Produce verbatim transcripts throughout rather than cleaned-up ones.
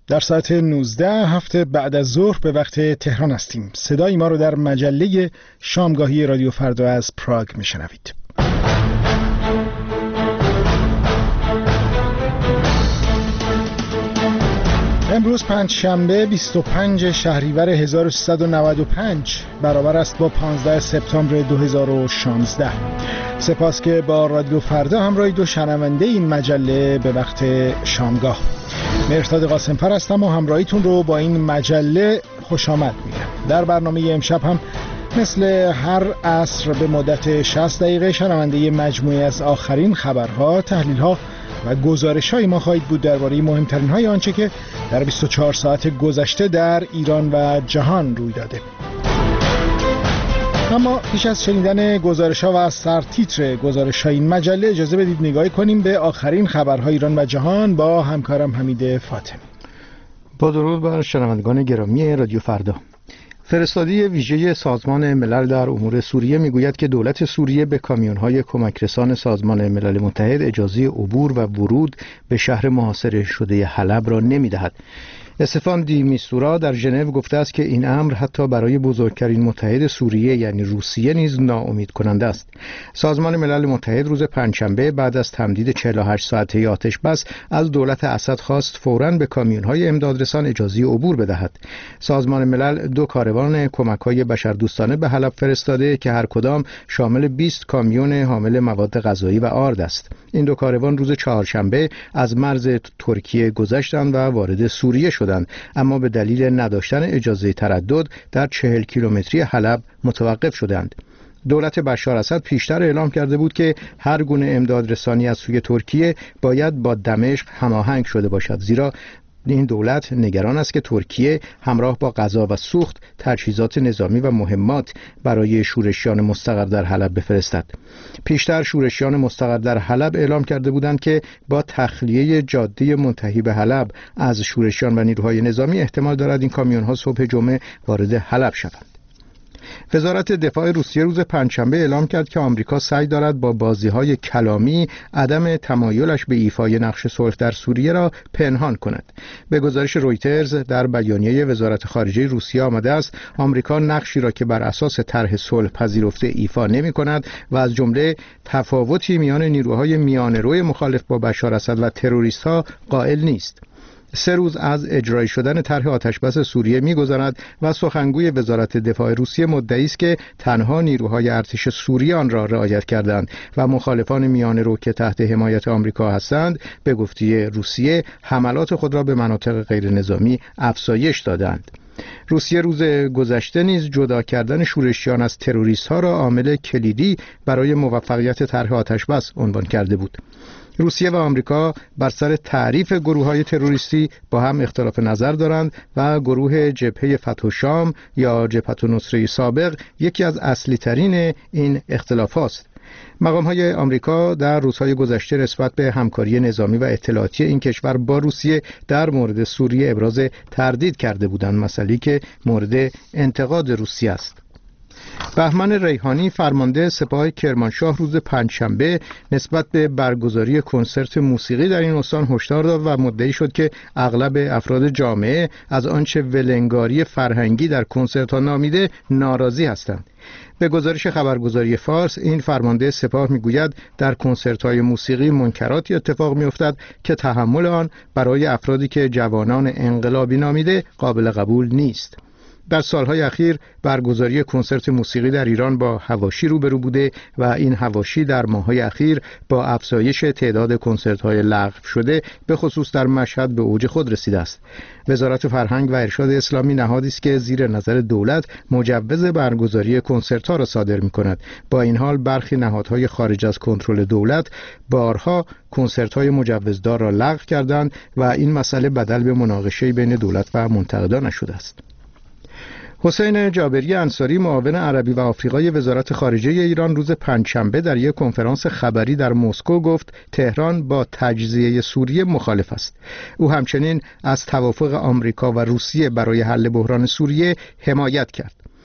در ساعت نوزده هفته بعد از ظهر به وقت تهران هستیم. صدای ما رو در مجله شامگاهی رادیو فردا از پراگ میشنوید. امروز پنج شنبه بیست و پنج شهریور هزار و سیصد و نود و پنج برابر است با پانزده سپتامبر دو هزار و شانزده. سپاس که با رادیو فردا همراهی دو شنونده این مجله به وقت شامگاه. مهرداد قاسم‌فر هستم و همراهیتون رو با این مجله خوش آمد میگم. در برنامه امشب هم مثل هر عصر به مدت شصت دقیقه شنونده مجموعه از آخرین خبرها، تحلیل‌ها و گزارش‌های ما خواهید بود درباره مهمترین های آنچه که در بیست و چهار ساعت گذشته در ایران و جهان روی داده. اما پیش از شنیدن گزارش‌ها و سرتیتر گزارش‌های این مجله اجازه بدید نگاهی کنیم به آخرین خبرهای ایران و جهان با همکارم حمید فاطمی. با درود بر شنوندگان گرامی رادیو فردا. فرستادی ویژه سازمان ملل در امور سوریه میگوید که دولت سوریه به کامیون‌های کمکرسان سازمان ملل متحد اجازه عبور و ورود به شهر محاصره شده حلب را نمی‌دهد. استفان دی میستورا در ژنو گفته است که این امر حتی برای بزرگترین متحد سوریه یعنی روسیه نیز ناامید کننده است. سازمان ملل متحد روز پنجشنبه بعد از تمدید چهل و هشت ساعته آتش بس از دولت اسد خواست فوراً به کامیون‌های امدادرسان اجازه عبور بدهد. سازمان ملل دو کاروان کمک‌های بشردوستانه به حلب فرستاده که هر کدام شامل بیست کامیون حامل مواد غذایی و آرد است. این دو کاروان روز چهارشنبه از مرز ترکیه گذشتند و وارد سوریه شدند، اما به دلیل نداشتن اجازه تردد در چهل کیلومتری حلب متوقف شدند. دولت بشار اسد پیشتر اعلام کرده بود که هر گونه امداد رسانی از سوی ترکیه باید با دمشق هماهنگ شده باشد، زیرا این دولت نگران است که ترکیه همراه با غذا و سوخت تجهیزات نظامی و مهمات برای شورشیان مستقر در حلب بفرستد. پیشتر شورشیان مستقر در حلب اعلام کرده بودند که با تخلیه جاده منتهی به حلب از شورشیان و نیروهای نظامی احتمال دارد این کامیون‌ها صبح جمعه وارد حلب شوند. وزارت دفاع روسیه روز پنجشنبه اعلام کرد که آمریکا سعی دارد با بازی‌های کلامی عدم تمایلش به ایفای نقش صلح در سوریه را پنهان کند. به گزارش رویترز در بیانیه وزارت خارجه روسیه آمده است آمریکا نقشی را که بر اساس طرح صلح پذیرفته ایفا نمی‌کند و از جمله تفاوتی میان نیروهای میانه‌رو مخالف با بشار اسد و تروریست‌ها قائل نیست. سه روز از اجرایی شدن طرح آتشبس سوریه می‌گذرد و سخنگوی وزارت دفاع روسیه مدعی است که تنها نیروهای ارتش سوریه آن را رعایت کردند و مخالفان میانه‌رو که تحت حمایت آمریکا هستند به گفته روسیه حملات خود را به مناطق غیر نظامی افزایش دادند. روسیه روز گذشته نیز جدا کردن شورشیان از تروریست‌ها را عامل کلیدی برای موفقیت طرح آتشبس عنوان کرده بود. روسیه و آمریکا بر سر تعریف گروه‌های تروریستی با هم اختلاف نظر دارند و گروه جبهه فتح شام یا جبهه النصره سابق یکی از اصلی ترین این اختلاف است. مقام‌های آمریکا در روزهای گذشته نسبت به همکاری نظامی و اطلاعاتی این کشور با روسیه در مورد سوریه ابراز تردید کرده بودند، مسئله‌ای که مورد انتقاد روسیه است. بهمن ریحانی فرمانده سپاه کرمانشاه روز پنجشنبه نسبت به برگزاری کنسرت موسیقی در این استان هشدار داد و مدعی شد که اغلب افراد جامعه از آنچه ولنگاری فرهنگی در کنسرت‌ها نامیده ناراضی هستند. به گزارش خبرگزاری فارس این فرمانده سپاه میگوید در کنسرت‌های موسیقی منکراتی اتفاق می‌افتد که تحمل آن برای افرادی که جوانان انقلابی نامیده قابل قبول نیست. در سالهای اخیر برگزاری کنسرت موسیقی در ایران با حواشی روبرو بوده و این حواشی در ماه‌های اخیر با افزایش تعداد کنسرت‌های لغو شده به خصوص در مشهد به اوج خود رسیده است. وزارت فرهنگ و ارشاد اسلامی نهادی است که زیر نظر دولت مجوز برگزاری کنسرت‌ها را صادر می‌کند. با این حال برخی نهادهای خارج از کنترل دولت بارها کنسرت‌های مجوزدار را لغو کردند و این مسئله بدل به مناقشه بین دولت و منتقدان شده است. حسین جابری انصاری معاون عربی و آفریقای وزارت خارجه ایران روز پنجشنبه در یک کنفرانس خبری در مسکو گفت تهران با تجزیه سوریه مخالف است. او همچنین از توافق آمریکا و روسیه برای حل بحران سوریه حمایت کرد.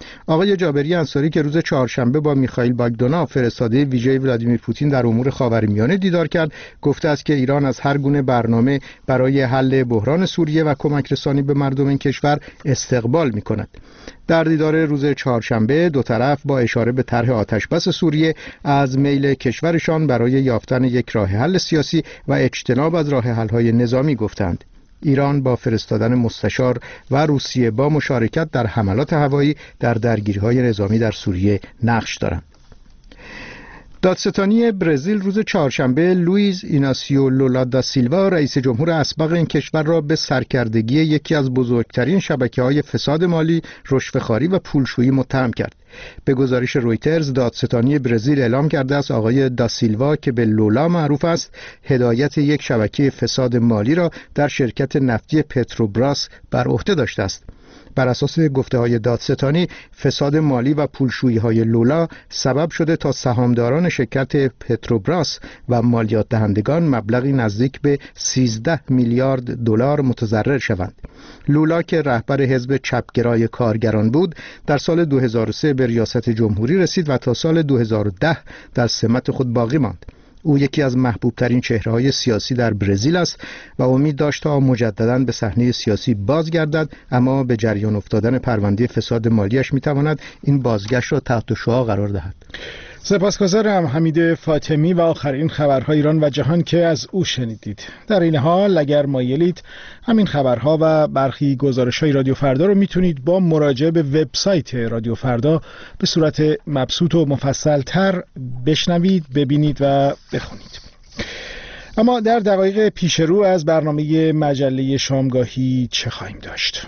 آقای جابری انصاری که روز چهارشنبه با میخائیل باگدانوف فرستاده ویژه ولادیمیر پوتین در امور خاورمیانه دیدار کرد، گفته است که ایران از هر گونه برنامه برای حل بحران سوریه و کمک رسانی به مردم این کشور استقبال می‌کند. در دیدار روز چهارشنبه دو طرف با اشاره به طرح آتشبس سوریه از میل کشورشان برای یافتن یک راه حل سیاسی و اجتناب از راه حل‌های نظامی گفتند. ایران با فرستادن مستشار و روسیه با مشارکت در حملات هوایی در درگیری‌های نظامی در سوریه نقش دارند. دادستانی برزیل روز چهارشنبه لوئیز ایناسیو لولا دا سیلوا رئیس جمهور اسبق این کشور را به سرکردگی یکی از بزرگترین شبکه‌های فساد مالی، رشوه‌خواری و پولشویی متهم کرد. به گزارش رویترز دادستانی برزیل اعلام کرده است آقای دا سیلوا که به لولا معروف است، هدایت یک شبکه فساد مالی را در شرکت نفتی پتروبراس بر عهده داشته است. بر اساس گفته‌های دادستانی، فساد مالی و پولشویی‌های لولا سبب شده تا سهامداران شرکت پتروبراس و مالیات دهندگان مبلغی نزدیک به سیزده میلیارد دلار متضرر شوند. لولا که رهبر حزب چپگرای کارگران بود، در سال دو هزار و سه به ریاست جمهوری رسید و تا سال دو هزار و ده در سمت خود باقی ماند. او یکی از محبوب ترین چهره‌های سیاسی در برزیل است و امید داشت تا مجدداً به صحنه سیاسی بازگردد، اما به جریان افتادن پرونده فساد مالیش می‌تواند این بازگشت را تحت شعاع قرار دهد. سپاسگزارم حمید فاطمی و آخرین خبرهای ایران و جهان که از او شنیدید. در این حال اگر مایلید همین خبرها و برخی گزارش‌های رادیو فردا رو میتونید با مراجعه به وبسایت رادیو فردا به صورت مبسوط و مفصل‌تر بشنوید، ببینید و بخونید. اما در دقایق پیش رو از برنامه مجله شامگاهی چه خواهیم داشت؟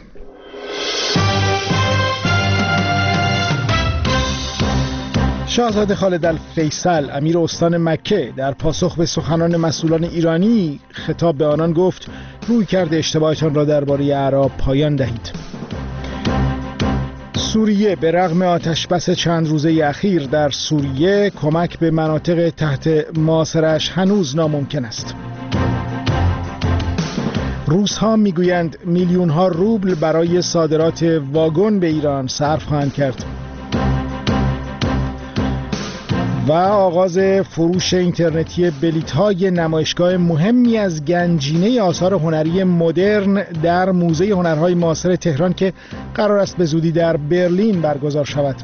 شاهزاده خالد الفیصل امیر استان مکه در پاسخ به سخنان مسئولان ایرانی خطاب به آنان گفت رویکرد اشتباهتان را درباره اعراب پایان دهید. سوریه به رغم آتشبس چند روزه اخیر در سوریه کمک به مناطق تحت محاصره‌اش هنوز ناممکن است. روس ها میگویند میلیون ها روبل برای صادرات واگن به ایران صرف خواهند کرد. و آغاز فروش اینترنتی بلیط‌های نمایشگاه مهمی از گنجینه آثار هنری مدرن در موزه هنرهای معاصر تهران که قرار است به زودی در برلین برگزار شود.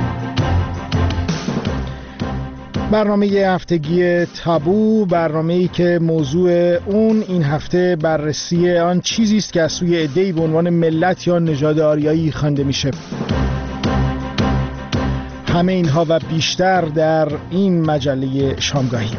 برنامه هفتگی تابو، برنامه‌ای که موضوع اون این هفته بررسی آن چیزی است که از سوی عده‌ای به عنوان ملت یا نژاد آریایی خوانده میشه. همه اینها و بیشتر در این مجله شامگاهی.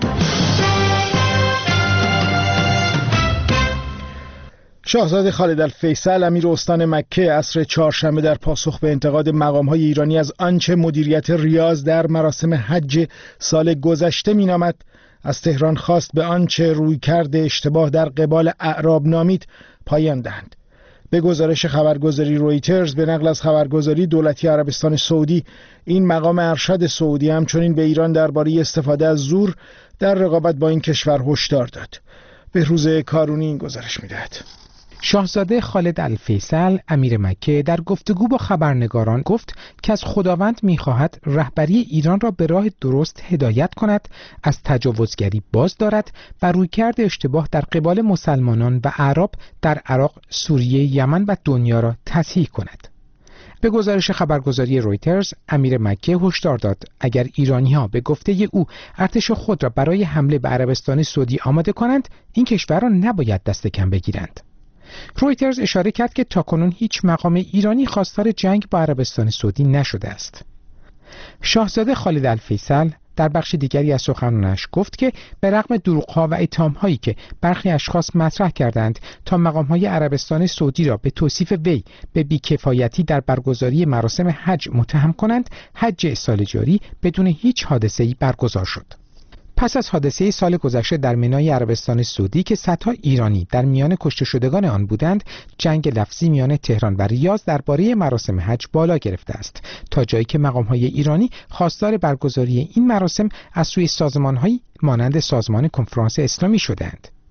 شاهزاده خالد الفیصل امیر استان مکه عصر چهارشنبه در پاسخ به انتقاد مقام‌های ایرانی از آنچه مدیریت ریاض در مراسم حج سال گذشته مینامد، از تهران خواست به آنچه رویکرد اشتباه در قبال اعراب نامید پایان دهند. به گزارش خبرگزاری رویترز به نقل از خبرگزاری دولتی عربستان سعودی، این مقام ارشد سعودی همچنین به ایران درباره استفاده از زور در رقابت با این کشور هشدار داد. بهروز کارونی این گزارش می‌دهد. شاهزاده خالد الفیصل امیر مکه در گفتگو با خبرنگاران گفت که از خداوند می‌خواهد رهبری ایران را به راه درست هدایت کند، از تجاوزگری باز دارد و رویکرد اشتباه در قبال مسلمانان و اعراب در عراق، سوریه، یمن و دنیا را تصحیح کند. به گزارش خبرگزاری رویترز، امیر مکه هشدار داد اگر ایرانی‌ها به گفته او ارتش خود را برای حمله به عربستان سعودی آماده کنند، این کشور را نباید دست کم بگیرند. رویترز اشاره کرد که تاکنون هیچ مقام ایرانی خواستار جنگ با عربستان سعودی نشده است. شاهزاده خالد الفیصل در بخش دیگری از سخنانش گفت که به رغم دروغ‌ها و اتهام‌هایی که برخی اشخاص مطرح کردند تا مقام‌های عربستان سعودی را به توصیف وی به بی‌کفایتی در برگزاری مراسم حج متهم کنند، حج سال جاری بدون هیچ حادثه‌ای برگزار شد. پس از حادثه سال گذشته در منای عربستان سعودی که صدها ایرانی در میان کشته شدگان آن بودند، جنگ لفظی میان تهران و ریاض درباره مراسم حج بالا گرفته است، تا جایی که مقام‌های ایرانی خواستار برگزاری این مراسم از سوی سازمان‌هایی مانند سازمان کنفرانس اسلامی شدند.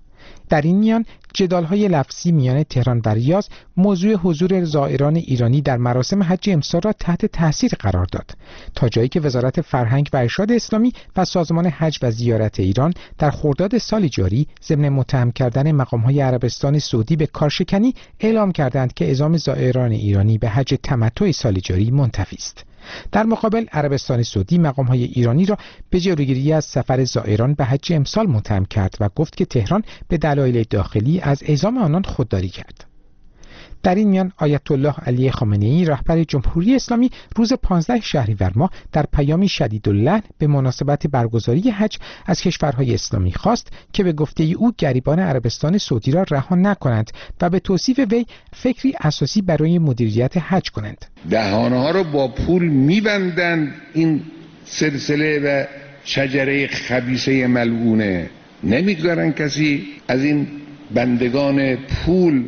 در این میان جدال‌های لفظی میان تهران و ریاض موضوع حضور زائران ایرانی در مراسم حج امسال را تحت تاثیر قرار داد، تا جایی که وزارت فرهنگ و ارشاد اسلامی و سازمان حج و زیارت ایران در خرداد سال جاری ضمن متهم کردن مقام‌های عربستان سعودی به کارشکنی اعلام کردند که اعزام زائران ایرانی به حج تمتع سال جاری منتفی است. در مقابل عربستان سعودی مقام‌های ایرانی را به جلوگیری از سفر زائران به حج امسال متهم کرد و گفت که تهران به دلایل داخلی از اعزام آنان خودداری کرد. در این میان آیت الله علی خامنه‌ای رهبر جمهوری اسلامی روز پانزده شهریور ماه در پیامی شدیداللحن به مناسبت برگزاری حج از کشورهای اسلامی خواست که به گفته او گریبان عربستان سعودی را رها نکنند و به توصیف وی فکری اساسی برای مدیریت حج کنند. دهانها را با پول می‌بندند، این سلسله و شجره خبیثه ملعونه، نمی‌گذارن کسی از این بندگان پول،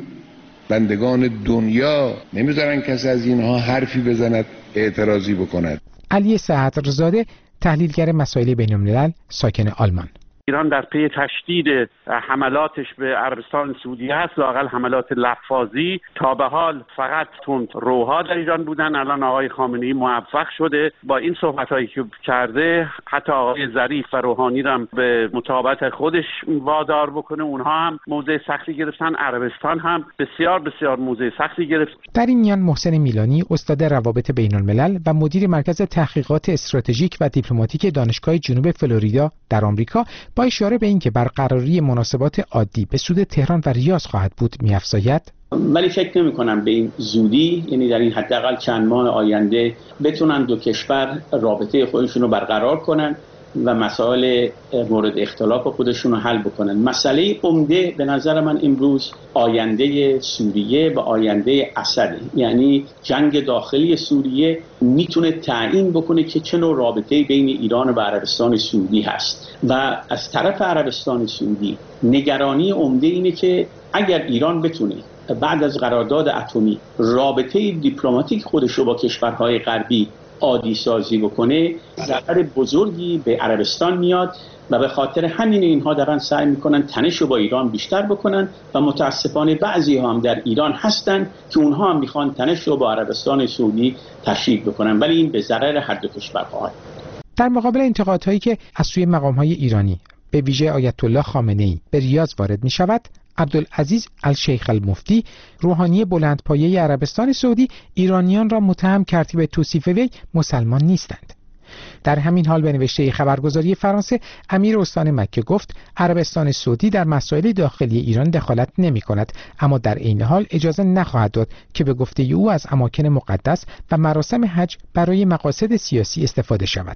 بندگان دنیا، نمیذارن کسی از اینها حرفی بزند، اعتراضی بکند. علی صدرزاده تحلیلگر مسائل بین‌الملل ساکن آلمان: ایران در پی تشدید حملاتش به عربستان سعودی هست، لااقل حملات لفاظی. تا به حال فقط تند روها در ایران بودن، الان آقای خامنه‌ای موفق شده با این صحبت‌هایی که کرده حتی آقای ظریف و روحانی را به مطابقت خودش وادار بکنه. اونها هم موضع سختی گرفتن، عربستان هم بسیار بسیار موضع سختی گرفت. در این میان محسن میلانی استاد روابط بین‌الملل و مدیر مرکز تحقیقات استراتژیک و دیپلماتیک دانشگاه جنوب فلوریدا در آمریکا با اشاره به اینکه برقراری مناسبات عادی به سود تهران و ریاض خواهد بود می‌افزاید: ولی فکر نمی کنم به این زودی، یعنی در این حداقل چند ماه آینده بتونن دو کشور رابطه خودشون رو برقرار کنن و مسائل مورد اختلاف خودشون رو حل بکنن. مسئله عمده به نظر من امروز آینده سوریه و آینده اسد، یعنی جنگ داخلی سوریه میتونه تعیین بکنه که چه نوع رابطه بین ایران و عربستان سعودی هست و از طرف عربستان سعودی نگرانی عمده اینه که اگر ایران بتونه بعد از قرارداد اتمی رابطه دیپلماتیک خودش رو با کشورهای غربی عادی سازی بکنه، ضرر بزرگی به عربستان میاد و به خاطر همین اینها دارن سعی میکنن تنش رو با ایران بیشتر بکنن و متاسفانه بعضی هم در ایران هستن که اونها هم میخوان تنش رو با عربستان سعودی تشدید بکنن، ولی این به ضرر هر دو کشور خواهد. در مقابل انتقادهایی که از سوی مقام‌های ایرانی به ویژه آیت الله خامنه‌ای به ریاض وارد میشود، عبدالعزیز الشیخ المفتی روحانی بلندپایه عربستان سعودی ایرانیان را متهم کرد که به توصیف وی مسلمان نیستند. در همین حال به نوشته خبرگزاری فرانسه امیر استان مکه گفت عربستان سعودی در مسائل داخلی ایران دخالت نمی کند، اما در عین حال اجازه نخواهد داد که به گفته او از اماکن مقدس و مراسم حج برای مقاصد سیاسی استفاده شود.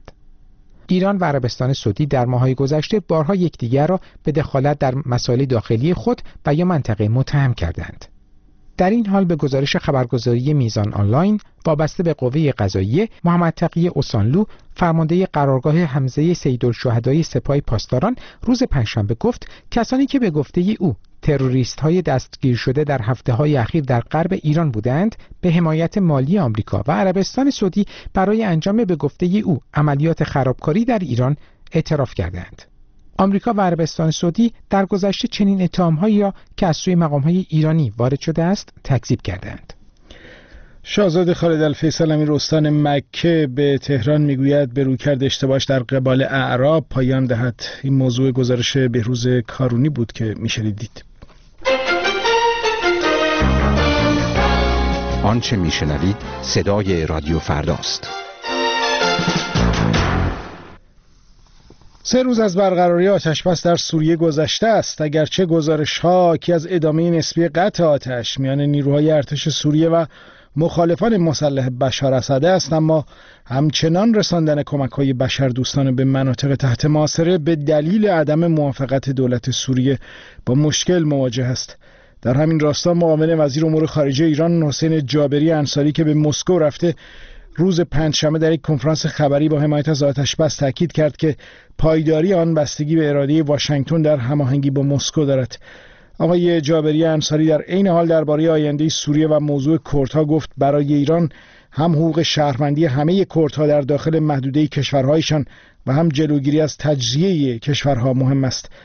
ایران و عربستان سعودی در ماه‌های گذشته بارها یکدیگر را به دخالت در مسائل داخلی خود و یا منطقه متهم کردند. در این حال به گزارش خبرگزاری میزان آنلاین وابسته به قوه قضاییه، محمد تقی اوسانلو فرمانده قرارگاه حمزه سیدالشهدای سپاه پاسداران روز پنجشنبه گفت کسانی که به گفته او تروریست های دستگیر شده در هفته های اخیر در غرب ایران بودند به حمایت مالی آمریکا و عربستان سعودی برای انجام به گفته او عملیات خرابکاری در ایران اعتراف کردند. آمریکا و عربستان سعودی در گذشته چنین اتهام‌هایی را که از سوی مقام‌های ایرانی وارد شده است تکذیب کردند. شاهزاده خالد الفیصل امیر استان مکه به تهران میگوید به رویکرد اشتباهش در قبال اعراب پایان دهد. این موضوع گزارش بهروز کارونی بود که میشنیدید. آنچه میشنوید صدای رادیو فرداست. سه روز از برقراری آتش‌بس در سوریه گذشته است. اگرچه گزارش‌ها حاکی از ادامه نسبی قطع آتش میان نیروهای ارتش سوریه و مخالفان مسلح بشار اسد است، اما همچنان رساندن کمک‌های بشردوستانه به مناطق تحت محاصره به دلیل عدم موافقت دولت سوریه با مشکل مواجه است. در همین راستا معاون وزیر امور خارجه ایران حسین جابری انصاری که به مسکو رفته، روز پنجشنبه در یک کنفرانس خبری با حمایت از آتش‌بس تاکید کرد که پایداری آن بستگی به اراده واشنگتن در هماهنگی با مسکو دارد. آقای جابری انصاری در عین حال درباره آینده سوریه و موضوع کردها گفت برای ایران هم حقوق شهروندی همه کردها در داخل محدوده کشورهایشان و هم جلوگیری از تجزیه کشورها مهم است.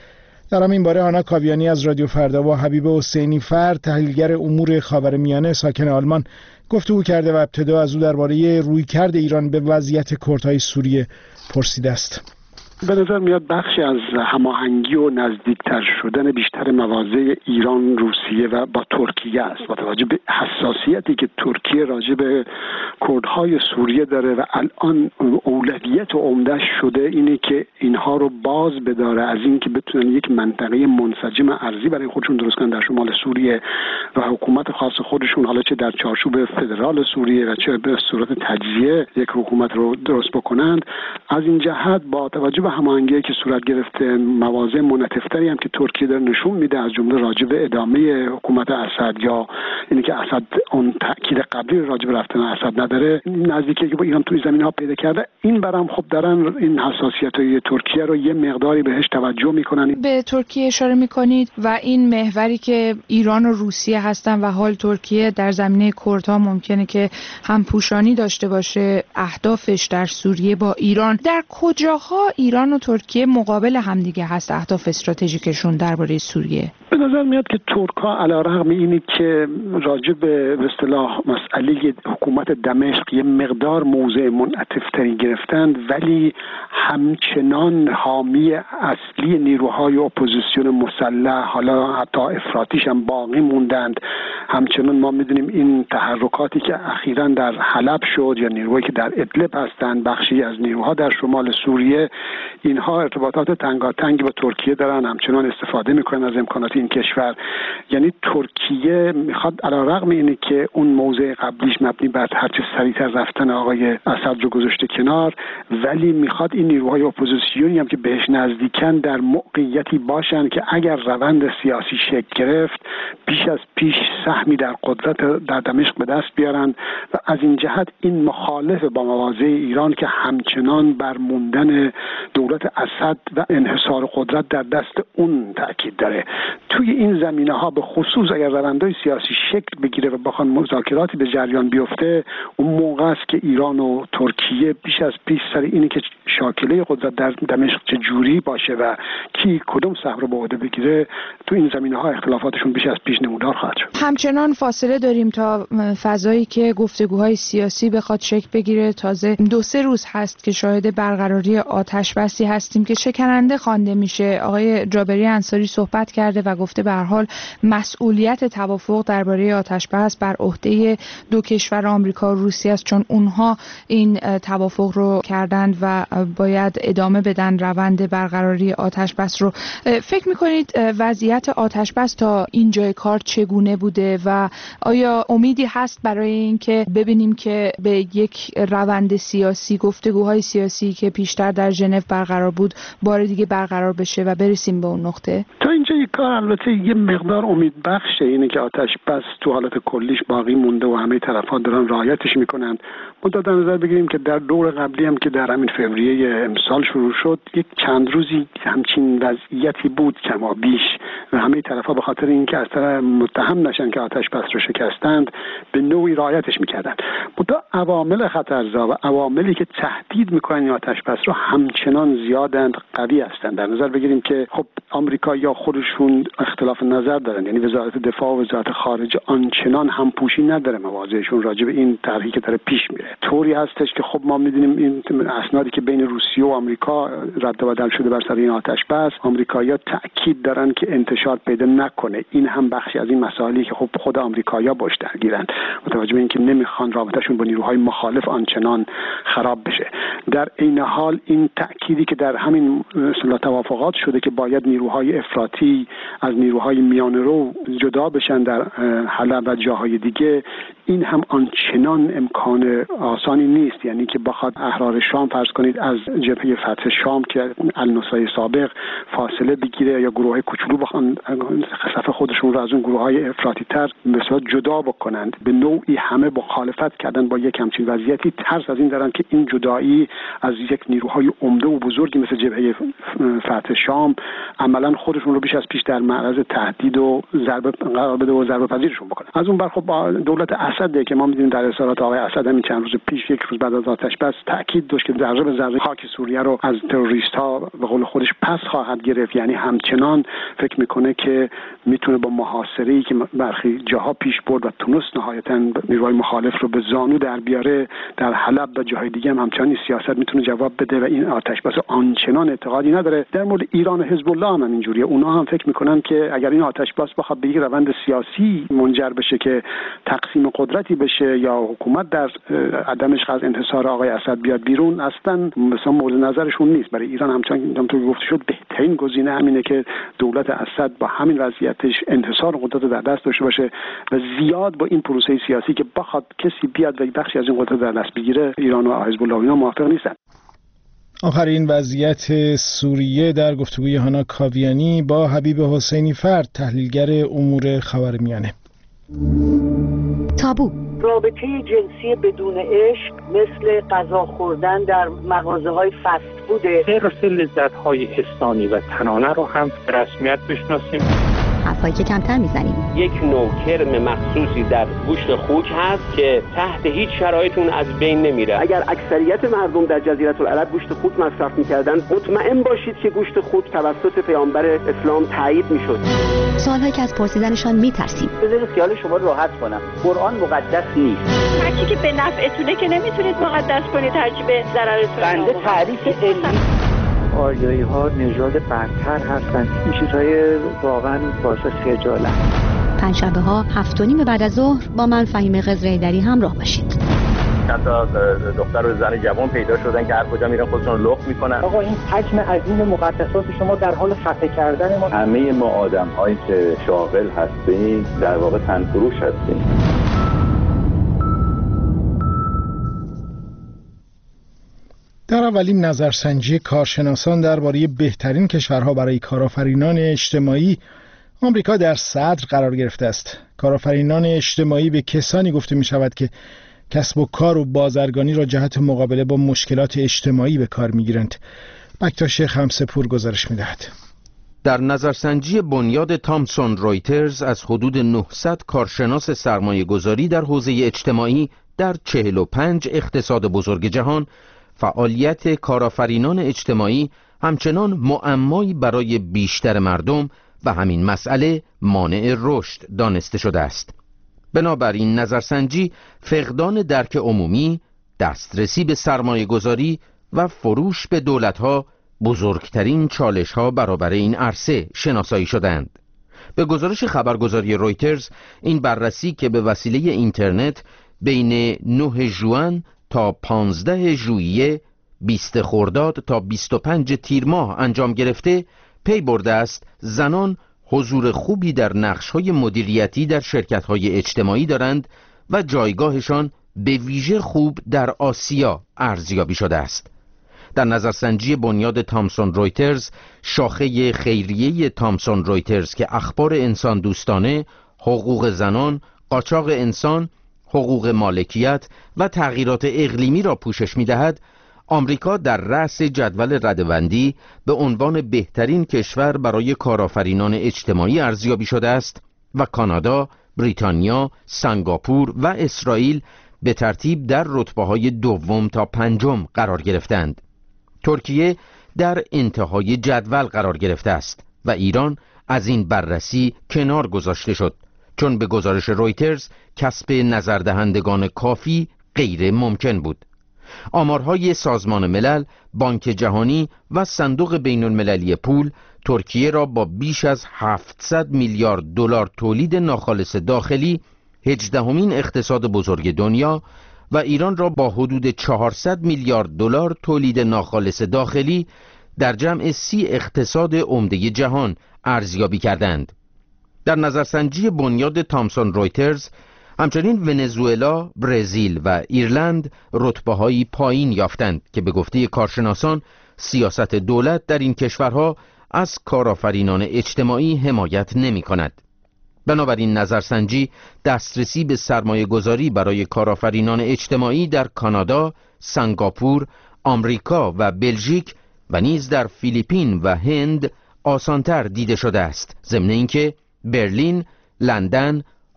در همین باره آنا کاویانی از رادیو فردا با حبیب حسینی فر، تحلیلگر امور خاورمیانه ساکن آلمان، گفتگو کرده و ابتدا از او درباره رویکرد ایران به وضعیت کردهای سوریه پرسیده است. به نظر میاد بخشی از هماهنگی و نزدیکتر شدن بیشتر مواضع ایران، روسیه و با ترکیه است با توجه به حساسیتی که ترکیه راجع به کردهای سوریه داره و الان اولویت و عمده‌اش شده اینه که اینها رو باز بداره از اینکه بتونن یک منطقه منسجم ارضی برای خودشون درست کنن در شمال سوریه و حکومت خاص خودشون، حالا چه در چارچوب فدرال سوریه و چه به صورت تجزیه یک حکومت رو درست بکنند. از این جهت با توجه هماهنگی که صورت گرفته، مواضع منعطف‌تری هم که ترکیه داره نشون میده، از جمله راجع به ادامه حکومت اسد یا اینی که اسد اون تاکید قبلی راجع به رفتن اسد نداره، نزدیکی که با ایران توی زمین‌ها پیدا کرده، این برام خب دارن این حساسیت‌های ترکیه رو یه مقداری بهش توجه میکنن. به ترکیه اشاره میکنید و این محوری که ایران و روسیه هستن و حال ترکیه در زمینه کردها ممکنه که همپوشانی داشته باشه اهدافش در سوریه با ایران. در کجاها ایران و ترکیه مقابل همدیگه هست اهداف استراتژیکشون درباره سوریه؟ به نظر میاد که ترک‌ها علیرغم اینی که راجع به اصطلاح مسئله حکومت دمشق یه مقدار موضع منعطف‌تری گرفتند، ولی همچنان حامی اصلی نیروهای اپوزیسیون مسلح، حالا حتی افراطیش هم باقی موندند. همچنان ما میدونیم این تحرکاتی که اخیراً در حلب شد یا نیروهایی که در ادلب هستند، بخشی از نیروها در شمال سوریه، اینها ارتباطات تنگاتنگی با ترکیه دارن، همچنان استفاده میکنن از امکانات این کشور. یعنی ترکیه میخواد علیرغم اینه که اون موضع قبلیش مبنی بر هرچه سریعتر رفتن آقای اسد رو گذاشته کنار، ولی میخواد این نیروهای اپوزیسیونی هم که بهش نزدیکن در موقعیتی باشن که اگر روند سیاسی شکل گرفت بیش از پیش سهمی در قدرت در دمشق به دست بیارن و از این جهت این مخالف با مواضع ایران که همچنان بر موندن دولت اسد و انحصار قدرت در دست اون تاکید داره. توی این زمینه‌ها به خصوص اگر روندهای سیاسی شکل بگیره و بخوان مذاکراتی به جریان بیفته، اون موقع است که ایران و ترکیه بیش از پیش سر اینه که شاکله قدرت در دمشق چه جوری باشه و کی کدوم سهم رو به عهده بگیره، تو این زمینه‌ها اختلافاتشون بیش از پیش نمودار خواهد شد. همچنان فاصله داریم تا فضایی که گفتگوهای سیاسی بخواد شکل بگیره. تازه دو سه روز هست که شاهد برقراری آتش بسی هستیم که شکننده خوانده میشه. آقای جابری انصاری صحبت کرده و گفته به هر حال مسئولیت توافق درباره آتش بس بر عهده دو کشور آمریکا و روسیه است، چون اونها این توافق رو کردند و باید ادامه بدن روند برقراری آتش بس رو. فکر میکنید وضعیت آتش بس تا اینجای کار چگونه بوده و آیا امیدی هست برای اینکه ببینیم که به یک روند سیاسی، گفتگوهای سیاسی که پیشتر در ژنو برقرار بود بار دیگه برقرار بشه و برسیم به اون نقطه؟ تا اینجا یک کار البته یه مقدار امید بخشه، اینه که آتش بس تو حالت کلیش باقی مونده و همه طرفا دارن رعایتش میکنن. ما در نظر بگیریم که در دور قبلی هم که در همین فوریه امسال شروع شد، یک چند روزی همچین وضعیتی بود کما بیش و همه طرفا به خاطر اینکه از طرف متهم نشن که آتش بس رو شکستند به نوعی رعایتش میکردن. بودا عوامل خطرزا و عواملی که تهدید میکنن آتش بس رو همچنان زیادند، قوی هستند. در نظر بگیریم که خب آمریکایی‌ها خودشون اختلاف نظر دارن، یعنی وزارت دفاع و وزارت خارجه آنچنان همپوشی نداره مواضعشون راجع به این طرحی که داره پیش میره. طوری هستش که خب ما میدونیم این اسنادی که بین روسیه و آمریکا رد و بدل شده بر سر این آتش بس، آمریکایی‌ها تاکید دارن که انتشار پیدا نکنه. این هم بخشی از این مسائلی که خب خود آمریکایی‌ها باش درگیرن، متوجه به اینکه نمیخوان رابطه‌شون با نیروهای مخالف آنچنان خراب بشه. در این حال این تأکیدی که در همین اصطلاح توافقات شده که باید نیروهای افراطی از نیروهای میانه‌رو جدا بشن در حلب و جاهای دیگه، این هم آنچنان امکان آسانی نیست. یعنی که بخواد احرار شام فرض کنید از جبهه فتح شام که النصرای سابق فاصله بگیره یا گروه‌های کوچولو بخوان صف خودشون رو از اون گروه‌های افراطی‌تر مثلا جدا بکنند، به نوعی همه مخالفت کردن با یک همچین وضعیتی. ترس از این دارن که این جدایی از یک نیروهای عمده و بزرگی مثل جبهه فتح شام عملاً خودشون رو بیش از پیش در معرض تهدید و ضربه قرار بده و ضربه پذیرشون بکنه. از اون بر خب دولت اسد اسده که ما می‌دونیم در اظهارات آقای اسد همین چند روز پیش یک روز بعد از آتش بس تاکید داشت که ذره به ذره خاک سوریه رو از تروریست‌ها به قول خودش پس خواهد گرفت. یعنی همچنان فکر میکنه که میتونه با محاصره‌ای که برخی جاها پیش برد و تونست نهایتاً نیروهای مخالف رو به زانو در بیاره در حلب و جاهای دیگه هم همچنان سیاست میتونه جواب بده و این آتش بس آنچنان اعتقادی نداره. در مورد ایران و حزب الله هم اینجوریه. اونا هم فکر میکنن که اگر این آتش بس بخواد به یک روند سیاسی منجر بشه که تقسیم قدرتی بشه یا حکومت در عدمش از انحصار آقای اسد بیاد بیرون، اصلا مثلا مورد نظرشون نیست. برای ایران همچنان همونطور که گفته شد بهترین گزینه همینه که دولت اسد با همین وضعیتش انحصار قدرت رو در دست داشته باشه و زیاد با این پروسه سیاسی که بخواد کسی بیاد و بخشی از این قدرت در دست بگیره ایران و حزب الله اینا موافق نیستن. آخرین وضعیت سوریه در گفتگوی هانا کاویانی با حبیب حسینی فرد، تحلیلگر امور خاورمیانه. تابو رابطه جنسی بدون عشق مثل غذا خوردن در مغازه های فست فوده. حرص لذت های حسانی و تنانه رو هم به رسمیت بشناسیم. حرفایی که کمتر میزنیم. یک نوع کرم مخصوصی در گوشت خوک هست که تحت هیچ شرایطی اون از بین نمیره. اگر اکثریت مردم در جزیره العرب گوشت خوک مصرف میکردن، مطمئن باشید که گوشت خوک توسط پیامبر اسلام تایید میشد. سوالهایی که از پرسیدنشان میترسیم. بذارید خیال شما رو راحت کنم. قرآن مقدس نیست. هرچی که به نفعتونه که نمیتونید مقدس کنید، هرچی به ضررتونه. بنده تعریف علمی آریایی ها نژاد برتر هستند. این چیزهای واقعا باعث خجالت. پنجشنبه ها هفت و نیم بعد از ظهر با من فهیم قزره‌ایدری همراه باشید. چند تا دختر و زن جوان پیدا شدن که هر کجا میرن خودشون لخت میکنن. آقا این حجم عظیم مقدسات شما در حال خفه کردن ما. همه ما آدم‌هایی که شاغل هستیم در واقع تنفروش هستیم. در اولین نظرسنجی کارشناسان درباره بهترین کشورها برای کارآفرینان اجتماعی، آمریکا در صدر قرار گرفته است. کارآفرینان اجتماعی به کسانی گفته می شود که کسب و کار و بازرگانی را جهت مقابله با مشکلات اجتماعی به کار می گیرند. بکتا شیخ همسپور گزارش می دهد. در نظرسنجی بنیاد تامسون رویترز از حدود نهصد کارشناس سرمایه گذاری در حوزه اجتماعی در چهل و پنج اقتصاد بزرگ جهان، فعالیت کارآفرینان اجتماعی همچنان معمایی برای بیشتر مردم و همین مسئله مانع رشد دانسته شده است. بنابراین نظرسنجی فقدان درک عمومی، دسترسی به سرمایه گذاری و فروش به دولت‌ها بزرگترین چالش‌ها برابر این عرصه شناسایی شدند. به گزارش خبرگزاری رویترز، این بررسی که به وسیله اینترنت بین نه ژوئن تا پانزده ژوئیه، بیست خرداد تا بیست و پنج تیر ماه انجام گرفته، پی برده است زنان حضور خوبی در نقش‌های مدیریتی در شرکت‌های اجتماعی دارند و جایگاهشان به ویژه خوب در آسیا ارزیابی شده است. در نظرسنجی بنیاد تامسون رویترز، شاخه خیریه تامسون رویترز که اخبار انسان دوستانه، حقوق زنان، قاچاق انسان، حقوق مالکیت و تغییرات اقلیمی را پوشش می‌دهد، آمریکا در رأس جدول رده‌بندی به عنوان بهترین کشور برای کارآفرینان اجتماعی ارزیابی شده است و کانادا، بریتانیا، سنگاپور و اسرائیل به ترتیب در رتبه‌های دوم تا پنجم قرار گرفتند. ترکیه در انتهای جدول قرار گرفته است و ایران از این بررسی کنار گذاشته شد، چون به گزارش رویترز کسب نظردهندگان کافی غیر ممکن بود. آمارهای سازمان ملل، بانک جهانی و صندوق بین المللی پول ترکیه را با بیش از هفتصد میلیارد دلار تولید ناخالص داخلی هجدهمین اقتصاد بزرگ دنیا و ایران را با حدود چهارصد میلیارد دلار تولید ناخالص داخلی در جمع سی اقتصاد عمده جهان ارزیابی کردند. در نظرسنجی بنیاد تامسون رویترز همچنین ونزوئلا، برزیل و ایرلند رتبه‌های پایین یافتند که به گفته کارشناسان سیاست دولت در این کشورها از کارآفرینان اجتماعی حمایت نمی‌کند. بنابراین نظرسنجی دسترسی به سرمایه گذاری برای کارآفرینان اجتماعی در کانادا، سنگاپور، آمریکا و بلژیک و نیز در فیلیپین و هند آسانتر دیده شده است، ضمن اینکه برلین، لندن،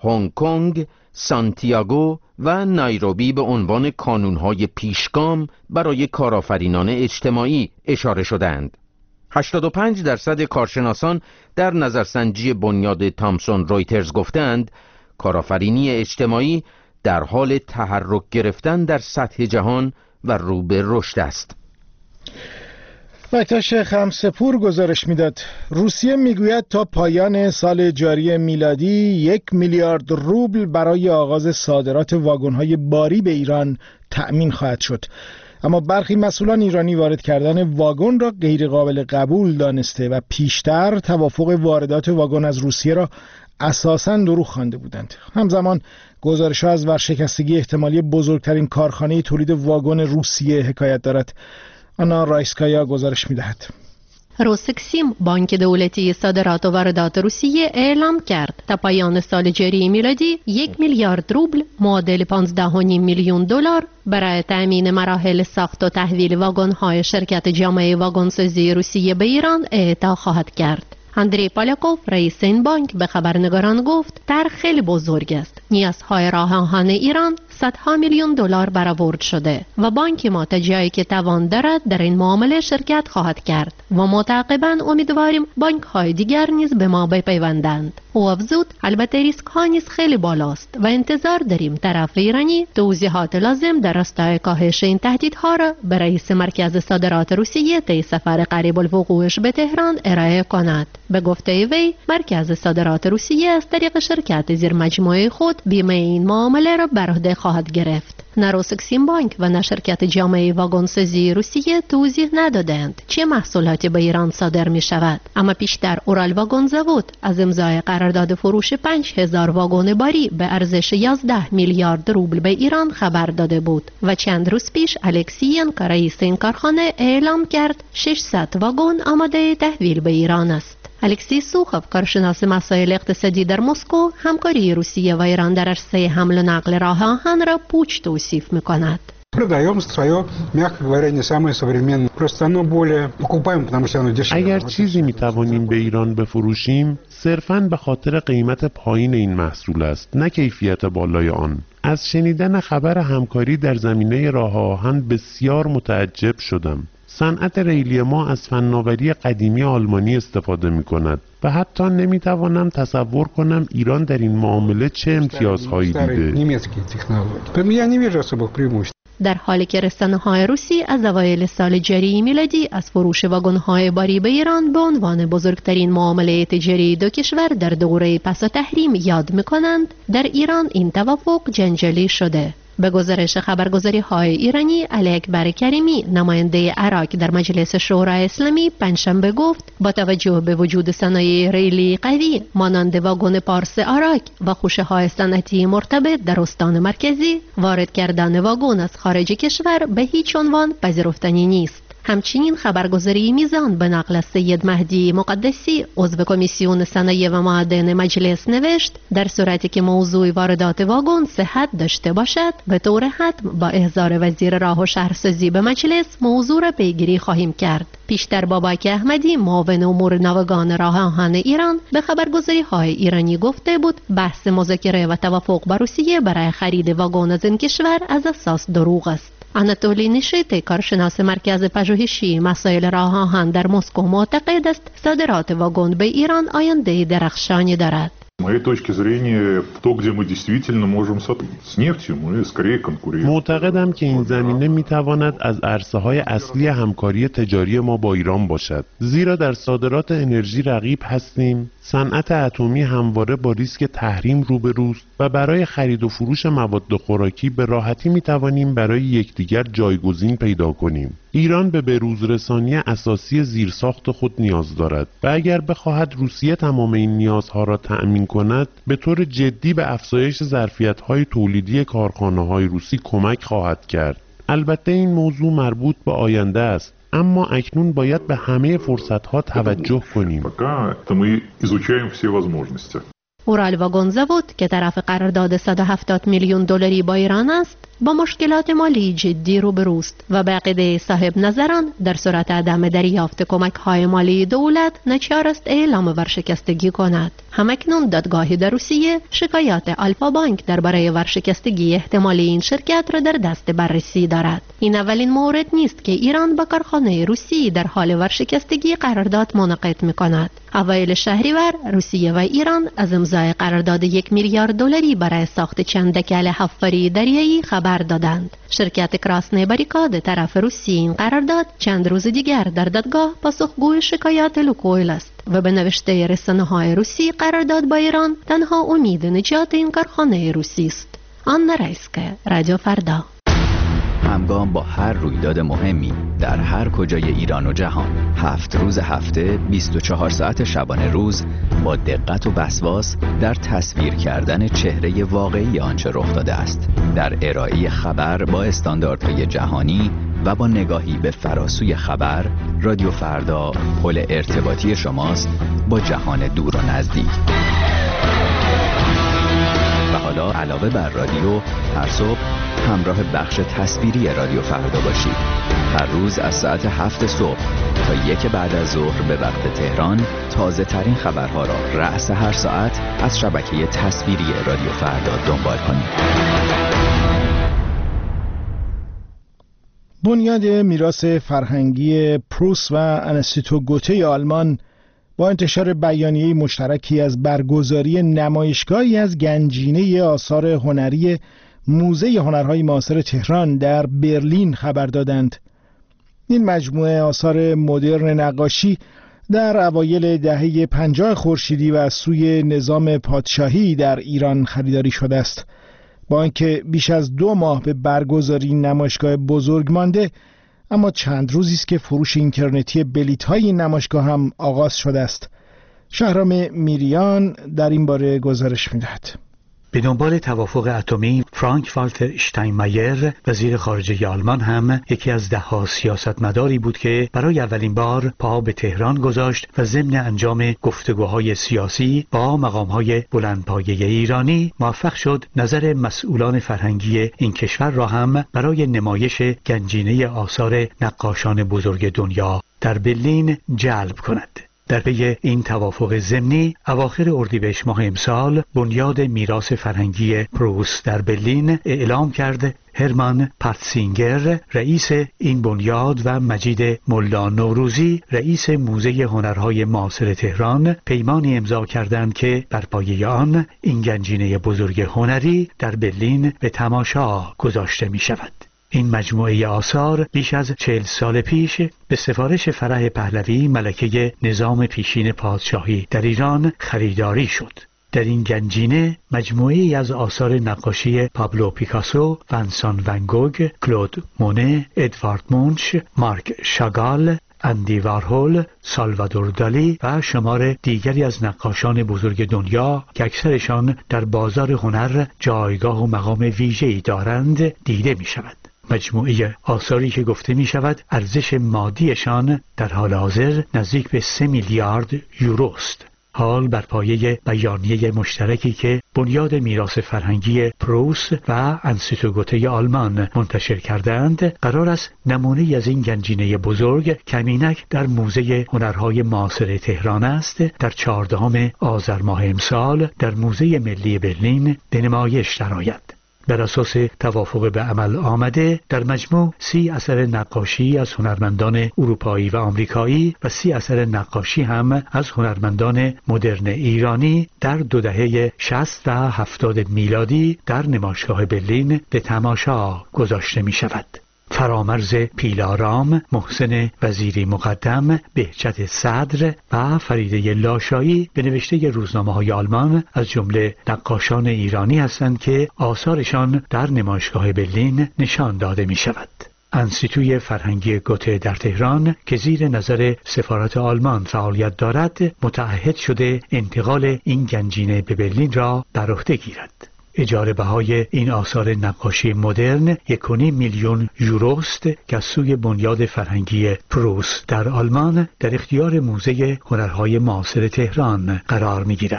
هنگ کنگ، سانتیاگو و نایروبی به عنوان کانونهای پیشگام برای کارآفرینان اجتماعی اشاره شدند. هشتاد و پنج درصد کارشناسان در نظرسنجی بنیاد تامسون رویترز گفتند کارآفرینی اجتماعی در حال تحرک گرفتن در سطح جهان و رو به رشد است. بکتاش خمسپور گزارش میداد روسیه میگوید تا پایان سال جاری میلادی یک میلیارد روبل برای آغاز صادرات واگن‌های باری به ایران تأمین خواهد شد. اما برخی مسئولان ایرانی وارد کردن واگن را غیر قابل قبول دانسته و پیشتر توافق واردات واگن از روسیه را اساساً دروغ خوانده بودند. همزمان گزارش‌ها از ورشکستگی احتمالی بزرگترین کارخانه تولید واگن روسیه حکایت دارد. آنا رایسکایا گزارش می‌دهد. روسکسیم بانک دولتی صادرات و واردات روسیه اعلام کرد تا پایان سال جاری میلادی یک میلیارد روبل معادل پانزده و نیم میلیون دلار برای تأمین مراحل ساخت و تحویل واگن‌های شرکت جامعه واگنسازی روسیه به ایران اعطا خواهد کرد. اندری پالاکوف رئیس این بانک به خبرنگاران گفت طرح خیلی بزرگ است. نیازهای راه آهن ایران صدها میلیون دلار برآورد شده و بانک ما تا جایی که توان دارد در این معامله شرکت خواهد کرد و متعاقباً امیدواریم بانک های دیگر نیز به ما بپیوندند. او افزود البته ریسک ها نیز خیلی بالاست و انتظار داریم طرف ایرانی توضیحات لازم در راستای کاهش این تهدیدها را به رئیس مرکز صادرات روسیه طی سفر قریب الوقوعش به تهران ارائه کند. به گفته وی مرکز صادرات روسیه از طریق شرکت زیر مجموعه خود بیمه این معامله را بر عهده خواهد گرفت. نه روسکسیم بانک و نه شرکت جامعه واگنسازی روسیه توضیح ندادند چه محصولاتی به ایران صادر می شود. اما پیشتر اورال واگن زود از امضای قرارداد فروش پنج هزار واگن باری به ارزش یازده میلیارد روبل به ایران خبر داده بود و چند روز پیش الکسیینکو رئیس این کارخانه اعلام کرد ششصد واگن آماده تحویل به ایران است. الکسی سوخوف کارشناس مسائل اقتصادی در مسکو همکاری روسیه و ایران در عرصه حمل و نقل راه آهن را پوچ توصیف می‌کند. اگر چیزی می‌توانیم به ایران بفروشیم صرفاً به خاطر قیمت پایین این محصول است، نه کیفیت بالای آن. از شنیدن خبر همکاری در زمینه راه آهن بسیار متعجب شدم. صنعت ریلی ما از فناوری قدیمی آلمانی استفاده می کند و حتی نمی توانم تصور کنم ایران در این معامله چه امتیازهایی دیده. در حالی که رسانه‌های روسی از اوایل سال جاری میلادی از فروش واگن‌های باری به ایران به عنوان بزرگترین معامله تجاری دو کشور در دوره پس تحریم یاد می‌کنند، در ایران این توافق جنجالی شده. به گزارش خبرگزاری‌های ایرانی، علی اکبر کریمی نماینده عراق در مجلس شورای اسلامی پنجشنبه گفت با توجه به وجود صنایع ریلی قوی مانند واگن پارس عراق و خوشه‌های صنعتی مرتبط در استان مرکزی، وارد کردن واگن از خارج کشور به هیچ عنوان پذیرفتنی نیست. همچنین خبرگزاری میزان به نقل از سید مهدی مقدسی عضو کمیسیون صنایع و معادن مجلس نوشت در صورتی که موضوع واردات واگن صحت داشته باشد به طور حتم با احضار وزیر راه و شهرسازی به مجلس موضوع را پیگیری خواهیم کرد. پیشتر بابک احمدی معاون امور ناوگان راه آهن ایران به خبرگزاری‌های ایرانی گفته بود بحث مذاکره و توافق با روسیه برای خرید واگن از این کشور از اساس دروغ است. آناتولی نیشیت کارشناس مرکز پژوهشی مسائل راه آهن در مسکو معتقد است صادرات واگن به ایران آینده درخشانی دارد. معتقدم که این زمینه میتواند از عرصه‌های اصلی همکاری تجاری ما با ایران باشد، زیرا در صادرات انرژی رقیب هستیم، صنعت اتمی همواره با ریسک تحریم روبروست و برای خرید و فروش مواد خوراکی به راحتی میتوانیم برای یکدیگر جایگزین پیدا کنیم. ایران به بروز رسانی اساسی زیرساخت خود نیاز دارد و اگر بخواهد روسیه تمام این نیازها را تأمین کند به طور جدی به افزایش ظرفیت‌های تولیدی کارخانه‌های روسی کمک خواهد کرد. البته این موضوع مربوط به آینده است، اما اکنون باید به همه فرصت‌ها توجه کنیم. اورال واگن زود که طرف قرارداد صد و هفتاد میلیون دلاری با ایران است، با مشکلات مالی جدی روبرو است و به عقیده صاحب نظران در صورت عدم دریافت کمک‌های مالی دولت ناچار است اعلام ورشکستگی کند. همکنون دادگاه در روسیه شکایات آلفا بانک درباره ورشکستگی احتمالی این شرکت را در دست بررسی دارد. این اولین مورد نیست که ایران با کارخانه روسی در حال ورشکستگی قرارداد منعقد می‌کند. اوایل شهریور روسیه و ایران از امضای قرارداد یک میلیارد دلاری برای ساخت چند دکل حفاری دریایی خبر دادند. شرکت کراسنی باریکاد طرف روسی این قرارداد چند روز دیگر در دادگاه پاسخگوی شکایات لوکویل است و به نوشته رسانه‌های روسی قرارداد با ایران تنها امید نجات این کارخانه روسی است. آنا رایسکه، رادیو فردا. همگام با هر رویداد مهمی در هر کجای ایران و جهان، هفت روز هفته، بیست و چهار ساعت شبانه روز، با دقت و وسواس در تصویر کردن چهره واقعی آنچه رخ داده است، در ارائه خبر با استانداردهای جهانی و با نگاهی به فراسوی خبر، رادیو فردا پل ارتباطی شماست با جهان دور و نزدیک. و حالا علاوه بر رادیو، هر صبح همراه بخش تصویری رادیو فردا باشید. هر روز از ساعت هفت صبح تا یک بعد از ظهر به وقت تهران تازه ترین خبرها را رأس هر ساعت از شبکه تصویری رادیو فردا دنبال کنید. بنیاد میراث فرهنگی پروس و انستیتو گوته آلمان با انتشار بیانیه مشترکی از برگزاری نمایشگاهی از گنجینه آثار هنری موزه هنرهای معاصر تهران در برلین خبر دادند. این مجموعه آثار مدرن نقاشی در اوایل دهه پنجاه خورشیدی و از سوی نظام پادشاهی در ایران خریداری شده است. با اینکه بیش از دو ماه به برگزاری نمایشگاه بزرگ مانده، اما چند روزی است که فروش اینترنتی بلیط‌های این نمایشگاه هم آغاز شده است. شهرام میریان در این باره گزارش می‌دهد. به دنبال توافق اتمی، فرانک والتر اشتاینمایر وزیر خارجه آلمان هم یکی از ده ها سیاستمداری بود که برای اولین بار پا به تهران گذاشت و ضمن انجام گفتگوهای سیاسی با مقامهای بلندپایه ایرانی موفق شد نظر مسئولان فرهنگی این کشور را هم برای نمایش گنجینه آثار نقاشان بزرگ دنیا در برلین جلب کند. در پی این توافق ضمنی، اواخر اردیبهشت ماه امسال بنیاد میراث فرهنگی پروس در برلین اعلام کرد هرمان پرتسینگر رئیس این بنیاد و مجید ملا نوروزی رئیس موزه هنرهای معاصر تهران پیمانی امضا کردند که بر پایه آن این گنجینه بزرگ هنری در برلین به تماشا گذاشته می شود. این مجموعه آثار بیش از چهل سال پیش به سفارش فرح پهلوی ملکه نظام پیشین پادشاهی در ایران خریداری شد. در این گنجینه مجموعه‌ای از آثار نقاشی پابلو پیکاسو، ونسان ون گوگ، کلود مونه، ادوارد مونچ، مارک شاگال، اندی وارهول، سالوادور دالی و شمار دیگری از نقاشان بزرگ دنیا که اکثرشان در بازار هنر جایگاه و مقام ویژه‌ای دارند دیده می شود. مجموعه آثاری که گفته می شود ارزش مادیشان در حال حاضر نزدیک به سه میلیارد یورو است. حال بر پایه بیانیه مشترکی که بنیاد میراث فرهنگی پروس و انستیتو گوته آلمان منتشر کردند، قرار است نمونه‌ای از این گنجینه بزرگ کمینک در موزه هنرهای معاصر تهران است در چهاردهم آذر ماه امسال در موزه ملی برلین به نمایش درآید. بر اساس توافق به عمل آمده در مجموع سی اثر نقاشی از هنرمندان اروپایی و آمریکایی و سی اثر نقاشی هم از هنرمندان مدرن ایرانی در دو دهه شصت و هفتاد میلادی در نمایشگاه برلین به تماشا گذاشته می شود. فرامرز پیلارام، محسن وزیری مقدم، بهجت صدر و فریده لاشایی به نوشته روزنامه‌های آلمان از جمله نقاشان ایرانی هستند که آثارشان در نمایشگاه برلین نشان داده می شود. انستیتوی فرهنگی گوته در تهران که زیر نظر سفارت آلمان فعالیت دارد، متعهد شده انتقال این گنجینه به برلین را بر عهده گیرد. اجاره بهای این آثار نقاشی مدرن یک و نیم میلیون یوروست که از سوی بنیاد فرهنگی پروس در آلمان در اختیار موزه هنرهای معاصر تهران قرار می گیرد.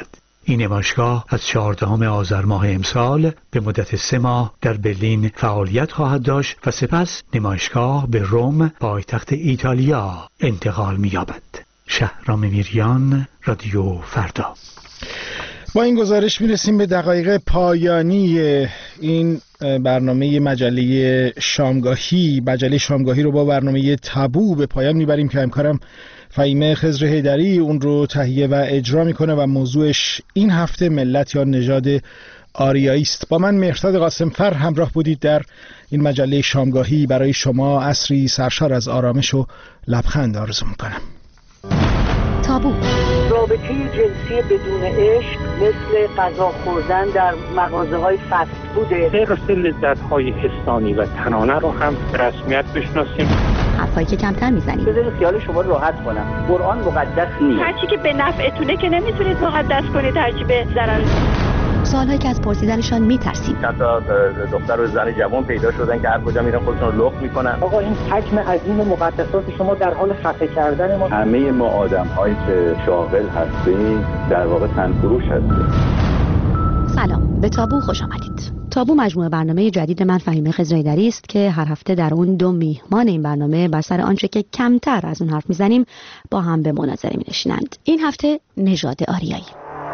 این نمایشگاه از چهاردهم آذر ماه امسال به مدت سه ماه در برلین فعالیت خواهد داشت و سپس نمایشگاه به روم پایتخت ایتالیا انتقال می‌یابد. شهرام میریان، رادیو فردا. با این گزارش میرسیم به دقایق پایانی این برنامه مجله شامگاهی. مجله شامگاهی رو با برنامه تابو به پایان میبریم که همکارم فهیمه خضر حیدری اون رو تهیه و اجرا میکنه و موضوعش این هفته ملت یا نژاد آریایی است. با من مهرداد قاسمفر همراه بودید در این مجله شامگاهی. برای شما عصری سرشار از آرامش و لبخند آرزو میکنم. تابو. رابطه جنسی بدون عشق مثل غذا خوردن در مغازه‌های فست فوده. غیر لذت‌های حسانی و تنانه رو هم به رسمیت بشناسیم. حرفایی که کمتر میزنیم. بذارید خیال شما راحت کنم. قرآن مقدس نیست. هرچی که به نفعتونه که نمیتونید مقدس کنید، هرچی به ضرر. سوالایی که از پرسیدنشان میترسیم. حتی دختر و زن جوان پیدا شدن که هر کجا میرن خودشون رو لخت میکنن. آقا این حجم عظیم مقدسات شما در حال خفه کردن ما. همه ما آدم‌هایی که شاغل هستیم در واقع تنفروش هستیم. سلام، به تابو خوش آمدید. تابو مجموعه برنامه جدید من فهیمه خضر حیدری است که هر هفته در اون دو میهمان این برنامه بر سر آنچه که کمتر از اون حرف میزنیم با هم به مناظره مینشینند. این هفته نژاد آریایی.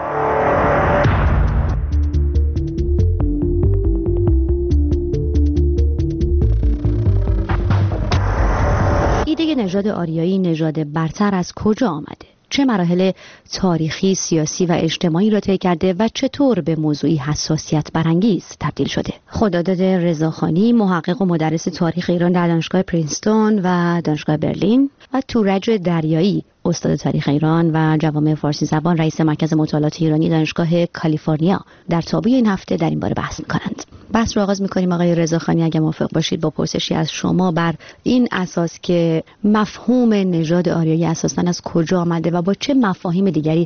ایده نژاد آریایی نژاد برتر از کجا آمده؟ چه مراحل تاریخی، سیاسی و اجتماعی را طی کرده و چطور به موضوعی حساسیت برانگیز تبدیل شده؟ خداداد رضاخانی، محقق و مدرس تاریخ ایران در دانشگاه پرینستون و دانشگاه برلین، و تورج دریایی، استاد تاریخ ایران و جوامع فارسی زبان، رئیس مرکز مطالعات ایرانی دانشگاه کالیفرنیا، در تابوی این هفته در این باره بحث می‌کنند. بحث رو آغاز می‌کنیم آقای رضاخانی، اگه موافق باشید، با پرسشی از شما بر این اساس که مفهوم نژاد آریایی اساساً از کجا آمده و با چه مفاهیم دیگری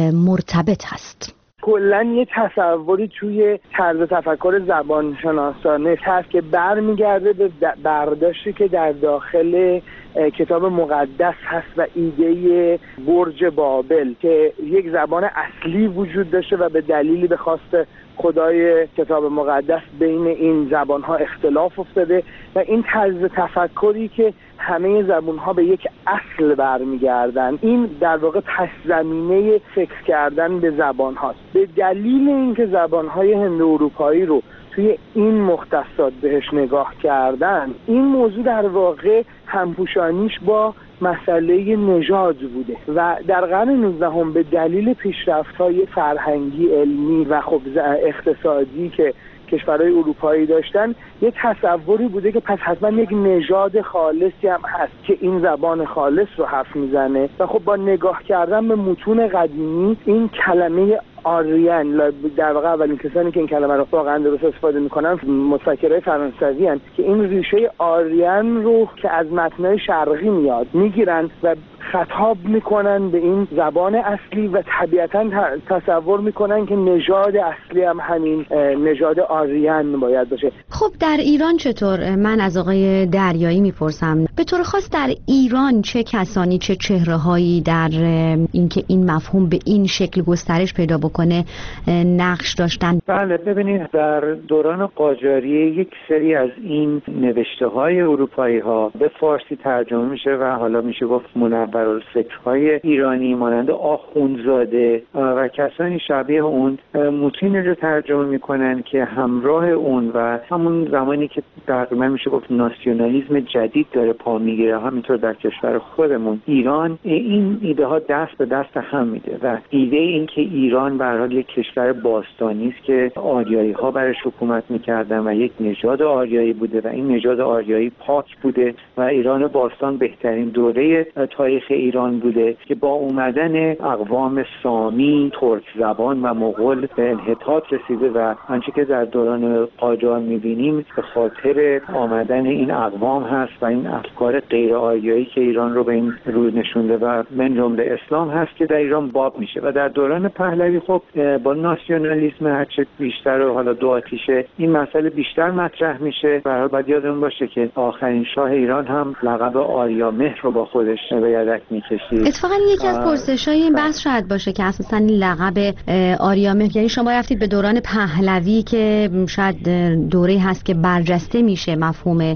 مرتبط هست؟ کلاً یه تصوری توی طرز تفکر زبانشناسانه هست که برمیگرده به برداشتی که در داخل کتاب مقدس هست و ایده برج بابل که یک زبان اصلی وجود داشته و به دلیلی به خواست خدای کتاب مقدس بین این زبانها اختلاف افتاده و این طرز تفکری که همه زبانها به یک اصل برمیگردن، این در واقع پس زمینه فکر کردن به زبان هاست. به دلیل اینکه زبانهای هند اروپایی رو توی این مختصات بهش نگاه کردن، این موضوع در واقع همپوشانیش با مسئله نژاد بوده و در قرن نوزدهم به دلیل پیشرفت‌های فرهنگی، علمی و خب اقتصادی که کشورهای اروپایی داشتن، یه تصوری بوده که پس حتما یک نژاد خالصی هم هست که این زبان خالص رو حرف میزنه و خب با نگاه کردن به متون قدیمی این کلمه آریان، در واقع اولین کسانی که این کلمه رو واقعا درست استفاده میکنن متفکرای فرانسوی هستند که این ریشه آریان رو که از متنای شرقی میاد میگیرن و خطاب میکنن به این زبان اصلی و طبیعتا تصور میکنن که نژاد اصلی هم همین نژاد آریان باید باشه. خب در ایران چطور؟ من از آقای دریایی میپرسم، به طور خاص در ایران چه کسانی، چه چهره‌هایی در اینکه این مفهوم به این شکل گسترش پیدا بکنه نقش داشتن؟ بله، ببینید در دوران قاجاریه یک سری از این نوشته‌های اروپایی ها به فارسی ترجمه میشه و حالا میشه گفت منورالفکرهای ایرانی مانند آخوندزاده و کسانی شبیه اون متونی رو ترجمه میکنن که همراه اون و همون زمانی که تقریبا میشه گفت ناسیونالیسم جدید داره پا میگیره، همینطور در کشور خودمون ایران این ایده ها دست به دست هم میده و ایده این که ایران به هر حال یک کشور باستانی است که آریایی ها برش حکومت میکردن و یک نژاد آریایی بوده و این نژاد آریایی پاک بوده و ایران باستان بهترین دوره تاریخ ایران بوده که با اومدن اقوام سامی، ترک زبان و مغول به انحطاط رسیده و آنچه که در دوران قاجار میبینیم به خاطر آمدن این اقوام هست و این افکار غیر آریایی که ایران رو به این روی نشونده و من جمله اسلام هست که در ایران باب میشه و در دوران پهلوی خب با ناسیونالیسم هرچه بیشتر و حالا دو آتیشه این مسئله بیشتر مطرح میشه. به هر حال باید یادمون باشه که آخرین شاه ایران هم لقب آریامهر رو با خودش به یدک کتک می‌کشید. اتفاقا یکی از پرسش‌های این بحث شاید باشه که اساساً این لقب آریامهر، یعنی شما رفتید به دوران پهلوی که شاید دوره‌ای هست که برجسته میشه مفهوم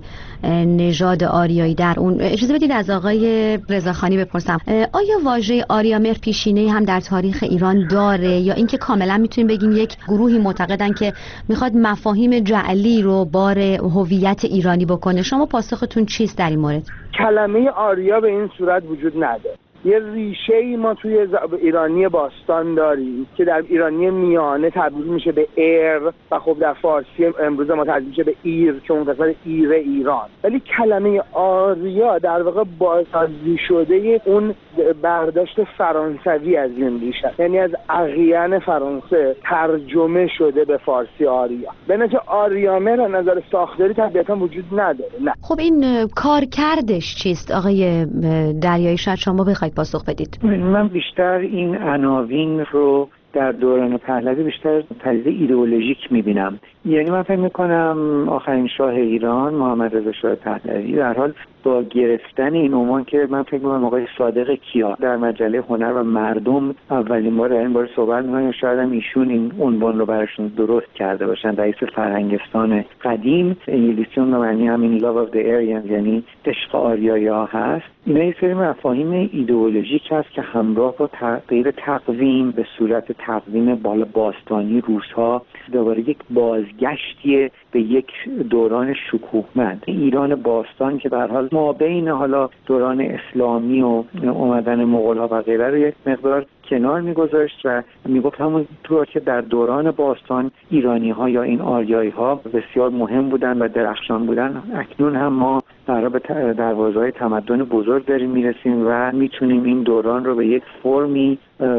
نژاد آریایی در اون. اجازه بدید از آقای رضاخانی بپرسم آیا واژه آریامهر پیشینه‌ای هم در تاریخ ایران داره یا اینکه کاملا میتونیم بگیم یک گروهی معتقدن که میخواد مفاهیم جعلی رو بار هویت ایرانی بکنه؟ شما پاسختون چیست در این مورد؟ کلمه آریا به این صورت وجود نداره. یه ریشه‌ای ما توی ایرانی باستان داریم که در ایرانی میانه تبدیل میشه به ایر و خب در فارسی امروز ما تبدیل میشه به ایر که اون قسمت ایر ایران. ولی کلمه آریا در واقع بازسازی شده اون برداشت فرانسوی از این ریشه، یعنی از اقیان فرانسه ترجمه شده به فارسی آریا. به نتیجه آریامهر از نظر ساختاری طبیعتا وجود نداره. نه. خب این کارکردش چیست آقای دریایی؟ شاید شما بخواید پاسخ بدید. من بیشتر این عناوین رو در دوران پهلوی بیشتر پدیده ایدئولوژیک میبینم. یعنی من فکر میکنم آخرین شاه ایران محمد رضا شاه پهلوی در حال با گرفتن این عنوان که من فکر میکنم آقای صادق کیا در مجله هنر و مردم اولین بار این بار صحبت میکنن، شاید هم ایشون این عنوان رو براشون درست کرده باشن. رئیس فرهنگستان قدیم، انگلیسی اون معنی همین love of the Aryans یعنی عشق آریایی ها هست. اینا یه سری مفاهیم ایدئولوژیک هست که همراه با تغییر تقویم به صورت تقویم بالا باستانی روس‌ها دوباره یک بازگشتی به یک دوران شکوهمند ایران باستان که به هر حال ما بین حالا دوران اسلامی و اومدن مغول‌ها و غیره رو یک مقدار کنار میگذاشت و میگفت همون طور که در دوران باستان ایرانی‌ها یا این آریایی‌ها بسیار مهم بودن و درخشان بودن، اکنون هم ما برای به دروازه‌های تمدن بزرگ داریم میرسیم و میتونیم این دوران رو به یک فرمی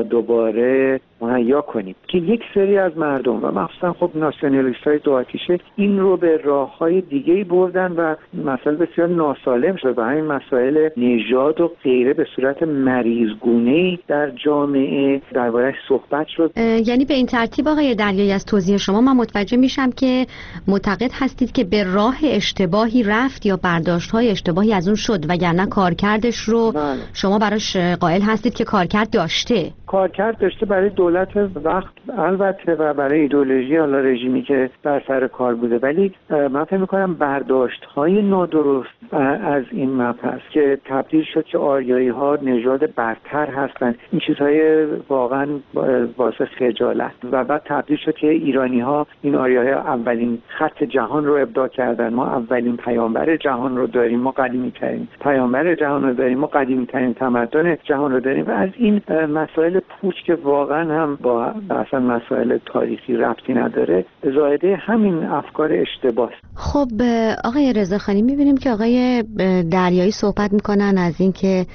دوباره مهیا کنیم که یک سری از مردم و مخصوصا خب ناسیونالیست‌های دو آتیشه این رو به راه‌های دیگه‌ای بردن و مسائل بسیار ناسالم شد و همین مسائل نژاد و غیره به صورت مریضگونه‌ای در جامعه درباره‌اش صحبت شد. یعنی به این ترتیب آقای دریایی از توضیح شما من متوجه میشم که معتقد هستید که به راه اشتباهی رفت یا برداشت‌های اشتباهی از اون شد وگرنه کارکردش رو بله. شما براش قائل هستید که کارکرد داشته. کارکرد داشته برای دولت وقت البته و برای ایدئولوژی حالا رژیمی که بر سر کار بوده، ولی من فکر می‌کنم برداشت‌های نادرست از این مبحث که تبدیل شد که آریایی‌ها نژاد برتر هستند، این چیزهای واقعا باعث خجالت و بعد تبدیل شد که ایرانی‌ها این آریایی‌ها اولین خط جهان رو ابداع کردن، ما اولین پیامبر جهان رو داریم، ما قدیمی‌ترین پیامبر جهان رو داریم، ما قدیمی‌ترین تمدن جهان رو داریم و از این مسائل پوچ که واقعا هم با اصلا مسائل تاریخی ربطی نداره زائده همین افکار اشتباه. خب آقای رضاخانی میبینیم که آقای دریایی صحبت میکنن از این که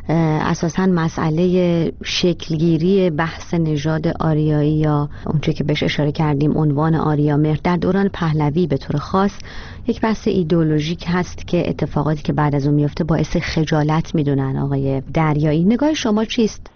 اساساً مسئله شکلگیری بحث نژاد آریایی یا اونچه که بهش اشاره کردیم عنوان آریامهر در دوران پهلوی به طور خاص یک بحث ایدئولوژیک هست که اتفاقاتی که بعد از اون میفته باعث خجالت میدونن. آقای دریایی نگاه شما چیست؟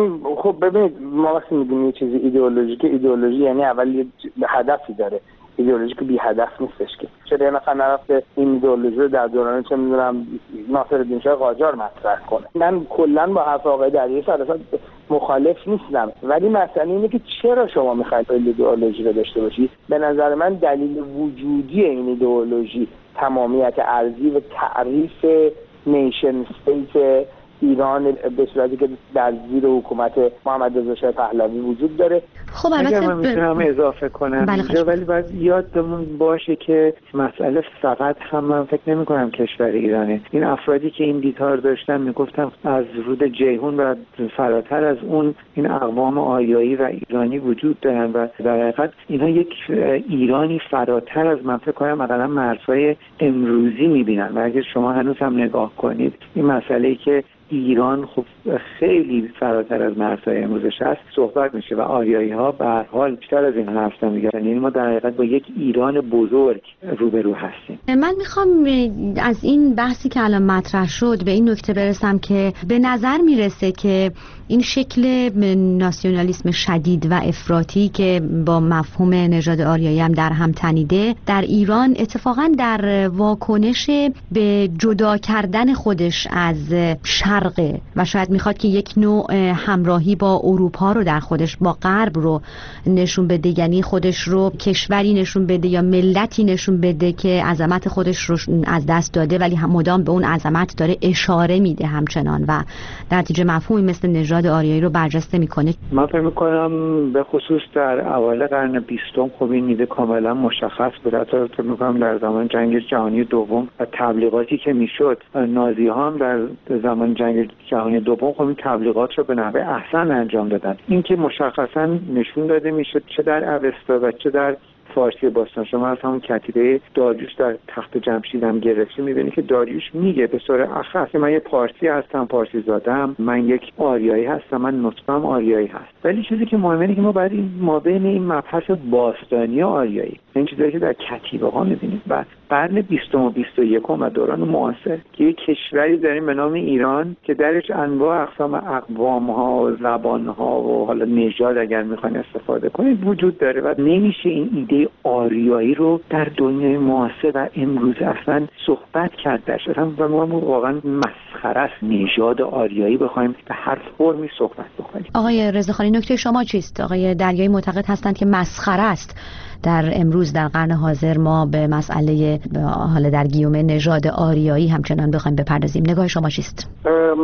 خب ببینید ما وقتی میگیم یه چیزی ایدئولوژیکه، ایدئولوژی یعنی اول یه هدفی داره، ایدئولوژی که بی هدف نیستش که چرا یه نفر نرفته این ایدئولوژی رو در دوران چه میدونم ناصرالدین شاه قاجار مطرح کنه. من کلا با حرف آقای دریایی صد درصد مخالف نیستم، ولی مسئله اینه که چرا شما میخواید این ایدئولوژی رو داشته باشید. به نظر من دلیل وجودی این ایدئولوژی تمامیت ارضی و تعریف نیشن استیت ایران به صورتی که در زیر حکومت محمد رضا شاه پهلوی وجود داره. خب البته من میتونم اضافه کنم اینجا، ولی باید یادمون باشه که مسئله فقط هم من فکر نمی کنم کشور ایرانه. این افرادی که این دیدار داشتن میگفتن از رود جیهون و فراتر از اون این اقوام آریایی و ایرانی وجود دارن و در حقیقت اینها یک ایرانی فراتر از من فکر کنم مثلا مرزهای امروزی میبینن و اگر شما هنوز هم نگاه کنید این مسئله‌ای که ایران خب خیلی فراتر از مرزهای امروزش هست صحبت میشه و آریایی ها به هر حال بیشتر از این حرف میگن. یعنی ما در حقیقت با یک ایران بزرگ روبرو هستیم. من میخوام از این بحثی که الان مطرح شد به این نکته برسم که به نظر میرسه که این شکل ناسیونالیسم شدید و افراطی که با مفهوم نژاد آریایی هم در هم تنیده در ایران اتفاقا در واکنش به جدا کردن خودش از شرق شرقه و شاید میخواد که یک نوع همراهی با اروپا رو در خودش، با غرب رو نشون بده، یعنی خودش رو کشوری نشون بده یا ملتی نشون بده که عظمت خودش رو از دست داده ولی هم مدام به اون عظمت داره اشاره میده همچنان و در نتیجه مفهومی مثل نژاد آریایی رو برجسته میکنه. من فکر میکنم به خصوص در اوایل قرن بیستم خب این ایده کاملا مشخص بود. حتی فکر میکنم در زمان جنگ جهانی دوم و تبلیغاتی که میشد، نازی ها هم در زمان جنگ جهانی دوم خب این تبلیغات رو به نحو احسن انجام دادن. این که مشخصا نشون داده میشد چه در اوستا و چه در فارسی باستان. شما از همون کتیبه داریوش در تخت جمشید هم گرفتی میبینی که داریوش میگه به صورت اخص من یه پارسی هستم، پارسی زادم، من یک آریایی هستم، من نطقم آریایی هست. ولی چیزی که مهمه اینه که ما باید این ما بین این مبحث باستانی و آریایی، این چیزایی که در کتیبه ها میبینید بعد قرن بیستم و بیست و یکم و دوران معاصر که یک کشوری داریم به نام ایران که درش انواع اقسام اقوام ها و زبان ها و حالا نژاد اگر میخواین استفاده کنید وجود داره و نمیشه این ایده آریایی رو در دنیای معاصر و امروز اصلا صحبت کرد درش. اصلا ما واقعا مسخره است نژاد آریایی بخوایم به هر فرمی صحبت بکنیم. آقای رضاخانی نکته شما چیست؟ آقای دریایی معتقد هستند که مسخره است در امروز در قرن حاضر ما به مسئله حالا در گیومه نژاد آریایی همچنان بخوایم بپردازیم. نگاه شما چیست؟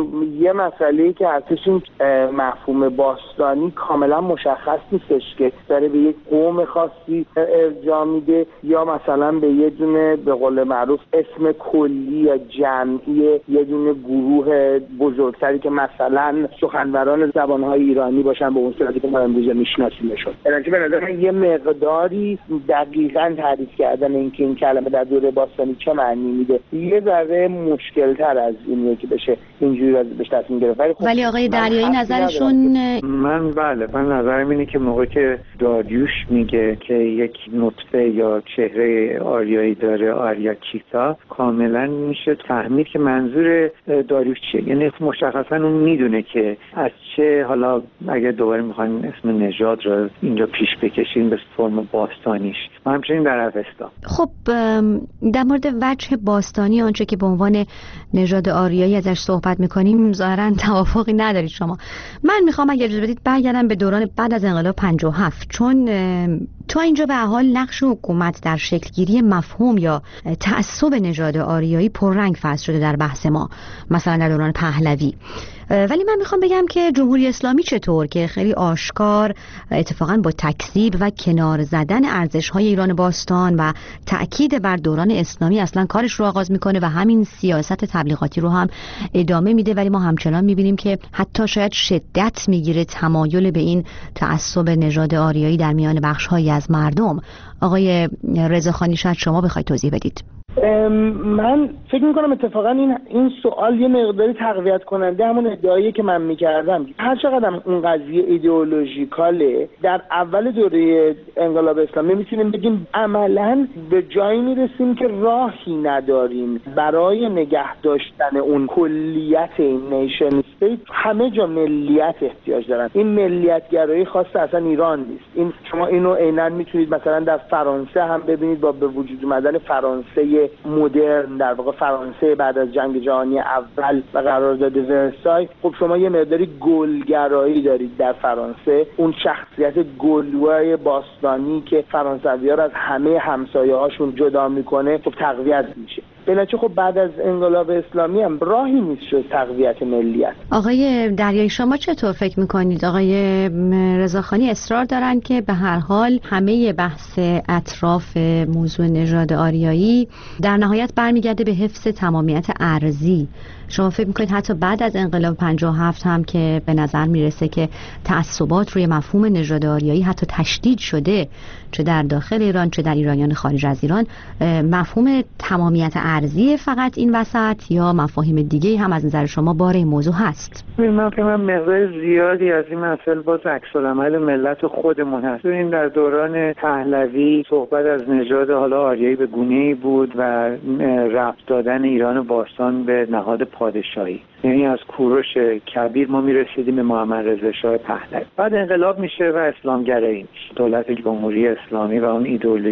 یه مسئله‌ای که هستش این مفهوم باستانی کاملا مشخص نیستش که داره به یک قوم خاصی ارجاع میده یا مثلا به یه دونه به قول معروف اسم کلی یا جمعی یه دونه گروه بزرگتری که مثلا سخنوران زبانهای ایرانی باشن به اون صورتی که ما امروز میشناسیمشون. یعنی به نظر من یه مقداری دقیقاً تعریف کردن اینکه این کلمه در دوره باستانی چه معنی میده یه ذره مشکل‌تر از اینه که بشه اینجوری بهش تصمیم گرفت. ولی آقای دریایی نظرشون من بله من نظرم اینه که موقعی که داریوش میگه که یک نطفه یا چهره آریایی داره، آریاچیتا، کاملا میشه فهمید که منظور داریوش چیه. یعنی مشخصا اون میدونه که از چه، حالا اگه دوباره میخواین اسم نژاد رو اینجا پیش بکشین به فرم باستانیش و همچنین در اوستا. خب در مورد وجه باستانی آنچه که به عنوان نژاد آریایی ازش صحبت میکنیم ظاهرا توافقی ندارید شما. من میخوام اگه اجازه بدید برگردم به دوران بعد از انقلاب پنجاه و هفت، چون تا اینجا به حال نقش حکومت در شکلگیری مفهوم یا تعصب نژاد آریایی پررنگ فصل شده در بحث ما، مثلا در دوران پهلوی. ولی من میخوام بگم که جمهوری اسلامی چطور که خیلی آشکار اتفاقا با تکذیب و کنار زدن ارزش‌های ایران باستان و تأکید بر دوران اسلامی اصلا کارش رو آغاز میکنه و همین سیاست تبلیغاتی رو هم ادامه میده، ولی ما همچنان میبینیم که حتی شاید شدت میگیره تمایل به این تعصب نژاد آریایی در میان بخش‌هایی از مردم. آقای رضاخانی شاید شما بخواید توضیح بدید. من فکر میکنم اتفاقا این این سوال یه مقداری تقویت کننده همون ادعایی که من میکردم. هر چقدر اون قضیه ایدئولوژیکاله، در اول دوره انقلاب اسلامی میتونیم بگیم عملاً به جایی میرسیم که راهی نداریم برای نگه داشتن اون کلیت این نیشن استیت. همه جا ملیت احتیاج دارن. این ملیت گرایی خاص اصلا ایران نیست. این شما اینو عیناً میتونید مثلا در فرانسه هم ببینید با به وجود اومدن فرانسه مدرن، در واقع فرانسه بعد از جنگ جهانی اول و قرارداد ورسای. خب شما یه مقداری گلگرایی دارید در فرانسه، اون شخصیت گلوای باستانی که فرانسوی‌ها رو از همه همسایه‌هاشون جدا میکنه خب تقویت میشه. بنابراین خب بعد از انقلاب اسلامی هم راهی نیست جز تقویت ملیت. آقای دریایی شما چطور فکر میکنید؟ آقای رضاخانی اصرار دارن که به هر حال همه بحث اطراف موضوع نژاد آریایی در نهایت برمیگرده به حفظ تمامیت ارضی. شما فکر میکنید حتی بعد از انقلاب پنجاه و هفت هم که به نظر میرسه که تعصبات روی مفهوم نژاد آریایی حتی تشدید شده، چه در داخل ایران چه در ایرانیان خارج از ایران، مفهوم تمامیت ارضی فقط این وسط یا مفاهیم دیگه هم از نظر شما باره این موضوع هست؟ من فکر کنم مقدار زیادی از این مسائل باز عکس‌العمل ملت خودمون هست. این در دوران پهلوی صحبت از نژاد حالا آریایی به گونه‌ای بود و ربط دادن ایران و باستان به نهاد پادشاهی. یعنی از کوروش کبیر ما میرسیدیم به محمد رضا شاه پهلوی. بعد انقلاب میشه و اسلامگرایی میشه. دولت جمهوری اسلامی و اون ایدئولوژیش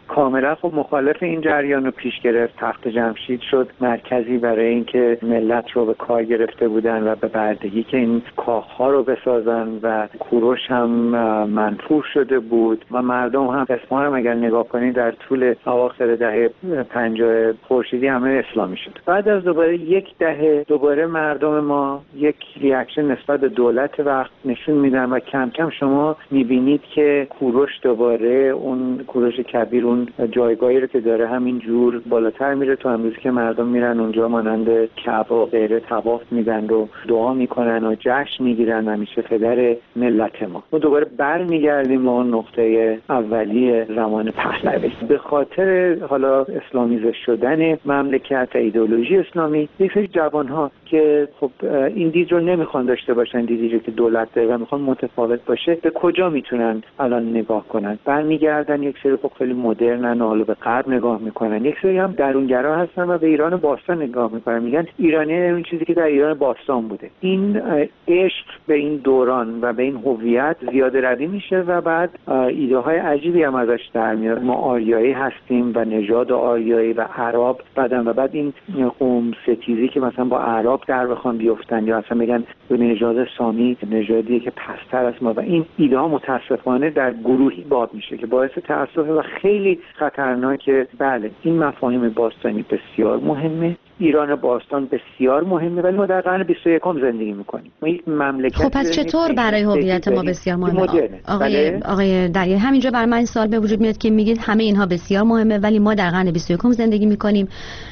کاملا خب مخالف این جریان رو پیش گرفت. تخت جمشید شد مرکزی برای اینکه ملت رو به کار گرفته بودن و به بردگی که این کاخ‌ها رو بسازن و کوروش هم منفور شده بود و مردم هم اصفهان هم اگر نگاه کنید در طول اواخر دهه پنجاه خورشیدی همه اسلامی شد. بعد از دوباره یک دهه دوباره مردم ما یک ریاکشن نسبت به دولت وقت نشون میدن و کم کم شما میبینید که کوروش دوباره اون کوروش کبیر اون جایگاهی رو که داره همین جور بالاتر میره تو امروز که مردم میرن اونجا مانند کعبه و غیره طواف میدن و دعا میکنن و جشن میگیرن و میشه پدر ملت ما. ما دوباره برمیگردیم به اون نقطه اولیه زمان پهلوی. به خاطر حالا اسلامیزه شدن مملکت، ایدئولوژی اسلامی، یک سری جوان‌ها که خب این دید رو نمیخوان داشته باشن، دیدی رو که دولت داره و میخوان متفاوت باشه، به کجا میتونن الان نگاه کنن؟ برمیگردن یک سری خب خیلی مدرنن و حالا به غرب نگاه میکنن، یک سری هم درونگرا هستن و به ایران باستان نگاه میکنن، میگن ایرانی اون چیزی که در ایران باستان بوده. این عشق به این دوران و به این هویت زیاده روی میشه و بعد ایده های عجیبی هم ازش در میاد. ما آریایی هستیم و نژاد آریایی و عرب بعدن و بعد این قوم ستیزی که مثلا با عرب در بخوان بیفتن یا اصلا بگن به نژاد سامی نژادیه که پستر از ما و این ایده ها متاسفانه در گروهی باب میشه که باعث تأسف و خیلی خطرناکه. بله این مفاهیم باستانی بسیار مهمه، ایران باستان بسیار مهمه، ولی ما در قرن بیست و یکم زندگی میکنیم. ما یک مملکت خب پس چطور برای هویت ما بسیار مهمه؟ آقای بله؟ آقای دریا همینجا بر من این سوال به وجود میاد که میگید همه اینها بسیار مهمه ولی ما در قرن بیست و یکم زندگی میکنیم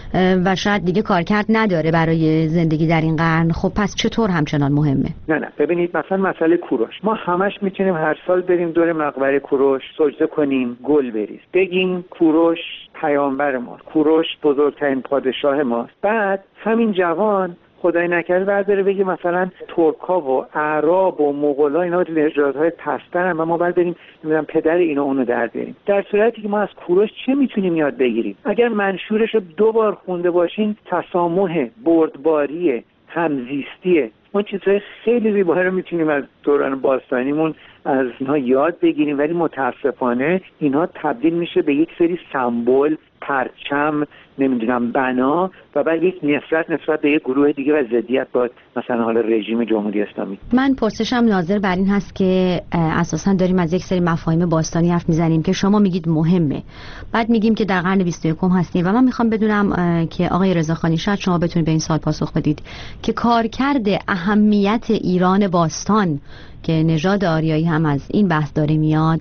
و شاید دیگه کارکرد نداره برای زندگی در این قرن. خب پس چطور همچنان مهمه؟ نه نه ببینید مثلا مسئله کوروش، ما همش میتونیم هر سال بریم دور مقبره کوروش سجده کنیم، گل بریز، بگیم کوروش پیامبر ما، کوروش بزرگترین پادشاه ما. بعد همین جوان خدای نکرده برداره بگه مثلا ترکا و اعراب و مغولا اینا نژادهای پسترن و ما باید بریم نمیدونم پدر اینا اونو در بیاریم. در صورتی که ما از کوروش چه میتونیم یاد بگیریم؟ اگر منشورش رو دو بار خونده باشین، تسامح، بردباری، همزیستی، ما چیزهای خیلی زیبا رو میتونیم از دوران باستانیمون از اینها یاد بگیریم، ولی متاسفانه اینها تبدیل میشه به یک سری سمبل، پرچم، نمیدونم بنا و بعد یک نفرت نسبت به یک گروه دیگه و ضدیت با مثلا حالا رژیم جمهوری اسلامی. من پرسشم ناظر بر این هست که اساسا داریم از یک سری مفاهیم باستانی حرف میزنیم که شما میگید مهمه، بعد میگیم که در قرن بیست و یکم هستیم و من میخوام بدونم که آقای رضاخانی شاید شما بتونید به این سوال پاسخ بدید که کارکرد اهمیت ایران باستان که نژاد آریایی هم از این بحث داره میاد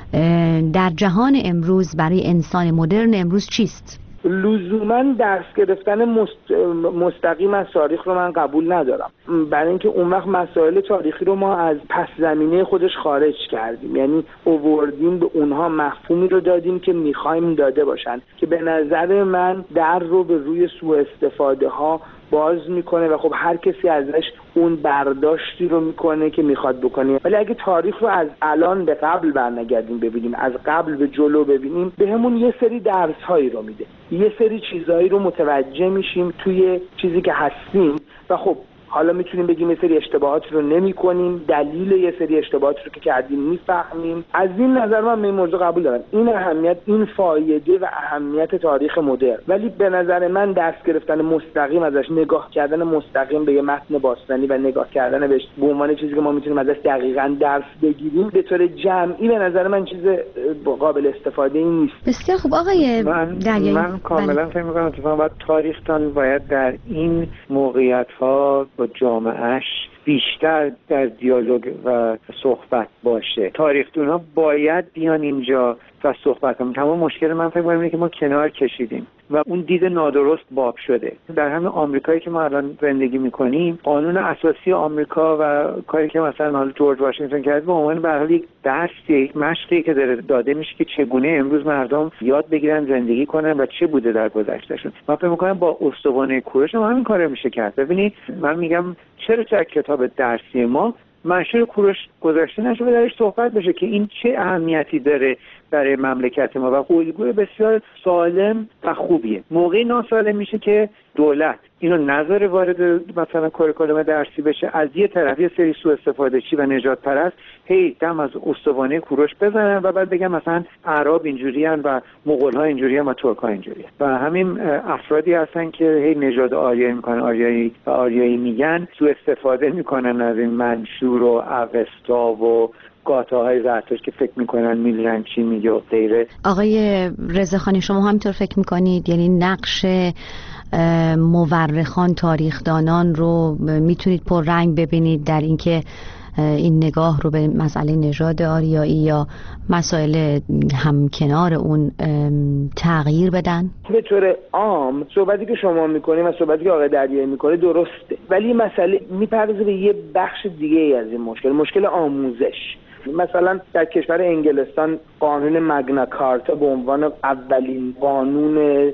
در جهان امروز برای انسان مدرن امروز چیست؟ لزوما درس گرفتن مست... مستقیم از تاریخ رو من قبول ندارم، برای اینکه اون وقت مسائل تاریخی رو ما از پس زمینه خودش خارج کردیم، یعنی اووردیم به اونها مفهومی رو دادیم که میخوایم داده باشن که به نظر من در رو به روی سوء استفاده ها باز میکنه و خب هر کسی ازش اون برداشتی رو میکنه که میخواد بکنه. ولی اگه تاریخ رو از الان به قبل برنگردیم ببینیم، از قبل به جلو ببینیم، بهمون یه سری درس هایی رو میده، یه سری چیزهایی رو متوجه میشیم توی چیزی که هستیم و خب حالا میتونیم بگیم یه سری اشتباهات رو نمی کنیم، دلیل یه سری اشتباهات رو که کردیم میفهمیم. از این نظر من این موضوع قبول دارم، این اهمیت، این فایده و اهمیت تاریخ مدرن. ولی به نظر من درس گرفتن مستقیم ازش، نگاه کردن مستقیم به یه متن باستانی و نگاه کردن بهش به عنوان چیزی که ما میتونیم ازش دقیقاً درس بگیریم به طور جمعی، به نظر من چیز قابل استفاده ای نیست. بسیار خوب آقای من, من کاملا فکر می‌کنم اتفاقا باید تاریخ‌دان باید در این موقعیت‌ها با جامعهش بیشتر در دیالوگ و صحبت باشه. تاریخ‌دونا باید بیان اینجا و صحبت کنیم. تمام مشکل من فکر می‌کنم اینه که ما کنار کشیدیم و اون دید نادرست باب شده. در همین آمریکایی که ما الان زندگی می‌کنیم، قانون اساسی آمریکا و کاری که مثلا حالا جورج واشنگتن کرد به عنوان به هر حال یک درسی، یک مشقی که داره داده میشه که چگونه امروز مردم یاد بگیرن زندگی کنن و چه بوده در گذشتهشون. من فکر می‌کنم با استوانه کوروش هم همین کارو میشه کرد. ببینید من میگم چرا در کتاب درسی ما منشور کوروش گذاشته نشه و درش صحبت بشه که این چه اهمیتی داره برای مملکت ما و الگوی بسیار سالم و خوبیه. موقعی ناسالم میشه که دولت اینو نظر وارد مثلا کاریکولوم درسی بشه، از یه طرف یه سری سوء استفاده چی و نجات پرست هی دم از استوانه کوروش بزنن و بعد بگم مثلا اعراب اینجوریان و مغول‌ها اینجوریان و ترک‌ها اینجوریان. و همین افرادی هستن که هی نژاد آریایی میکنن، آریایی و آریایی میگن، سوء استفاده میکنن از این منشور و اوستا و گاتاهای زرتشت که فکر میکنن میدونن چی میگه و غیره. آقای رضاخانی شما همینطور فکر میکنید؟ یعنی نقش مورخان، تاریخدانان رو میتونید پررنگ ببینید در اینکه این نگاه رو به مسئله نژاد آریایی یا مسائل همکنار اون تغییر بدن؟ به طور عام صحبتی که شما میکنیم و صحبتی که آقای دریایی میکنه درسته، ولی مسئله میپردازه به یه بخش دیگه ای از این مشکل، مشکل آموزش. مثلا در کشور انگلستان قانون مگنا کارتا به عنوان اولین قانون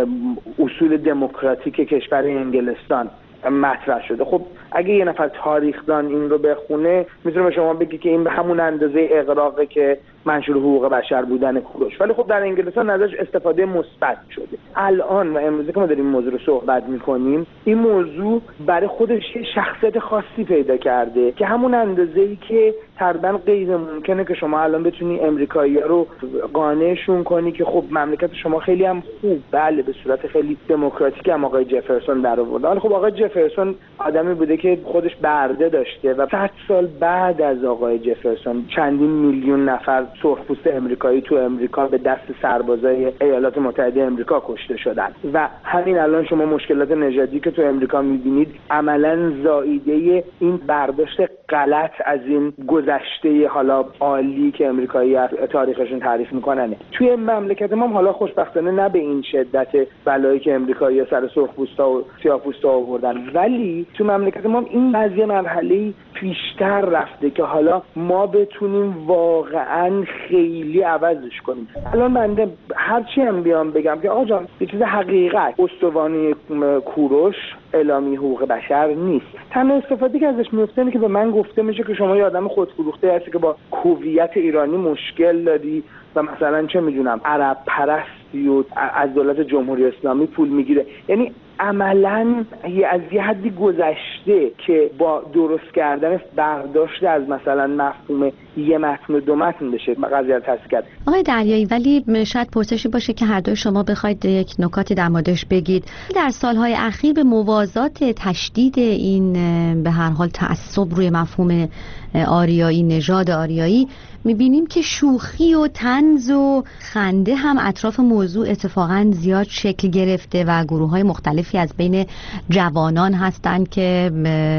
اصول دموکراتیک کشور انگلستان مطرح شده. خب اگه یه نفر تاریخدان این رو بخونه میتونه به شما بگه که این به همون اندازه اغراقه که منشور حقوق بشر بودن کوروش، ولی خب در انگلستان ازش استفاده مثبت شده. الان و امروزه که ما داریم موضوع رو صحبت میکنیم، این موضوع برای خودش شخصیت خاصی پیدا کرده که همون اندازه‌ای که تقریبا غیر ممکنه که شما الان بتونی امریکایی‌ها رو قانعشون کنی که خب مملکت شما خیلی هم خوب، بله به صورت خیلی دموکراتیک هم آقای جفرسون در آورده. ولی خب آقای جفرسون آدمی بوده که خودش برده داشته و صد سال بعد از آقای جفرسون چندین میلیون نفر سرخپوست امریکایی تو امریکا به دست سربازای ایالات متحده امریکا کشته شدن و همین الان شما مشکلات نژادی که تو امریکا می‌بینید عملاً زائیده این برداشت غلط از این گذشته حالا عالی که امریکایی تاریخشون تعریف میکنن. توی مملکت ما حالا خوشبختانه نه به این شدت بلایی که امریکایی‌ها سر سرخپوستا و سیاه‌پوستا آوردن، ولی تو مملکت ما این قضیه مرحله پیشتر رفته که حالا ما بتونیم واقعاً خیلی عوضش کنیم. الان بنده هرچی هم بیام بگم که آقا جان یه چیز حقیقت، استوانه کوروش اعلامیه حقوق بشر نیست. تنها استفاده که ازش میفته اینه که به من گفته میشه که شما یه آدم خودفروخته هستی که با هویت ایرانی مشکل داری و مثلا چه میدونم عرب پرستی و از دولت جمهوری اسلامی پول میگیره. یعنی عملاً از یه حدی گذشته که با درست کردن برداشت از مثلا مفهوم یه متن و دو متن بشه قضیه رو تصحیح کرد. آقای دریایی ولی شاید پرسشی باشه که هر دوی شما بخواید یک نکاتی در موردش بگید. در سالهای اخیر به موازات تشدید این به هر حال تعصب روی مفهوم آریایی، نژاد آریایی، میبینیم که شوخی و طنز و خنده هم اطراف موضوع اتفاقا زیاد شکل گرفته و گروه‌های مختلفی از بین جوانان هستند که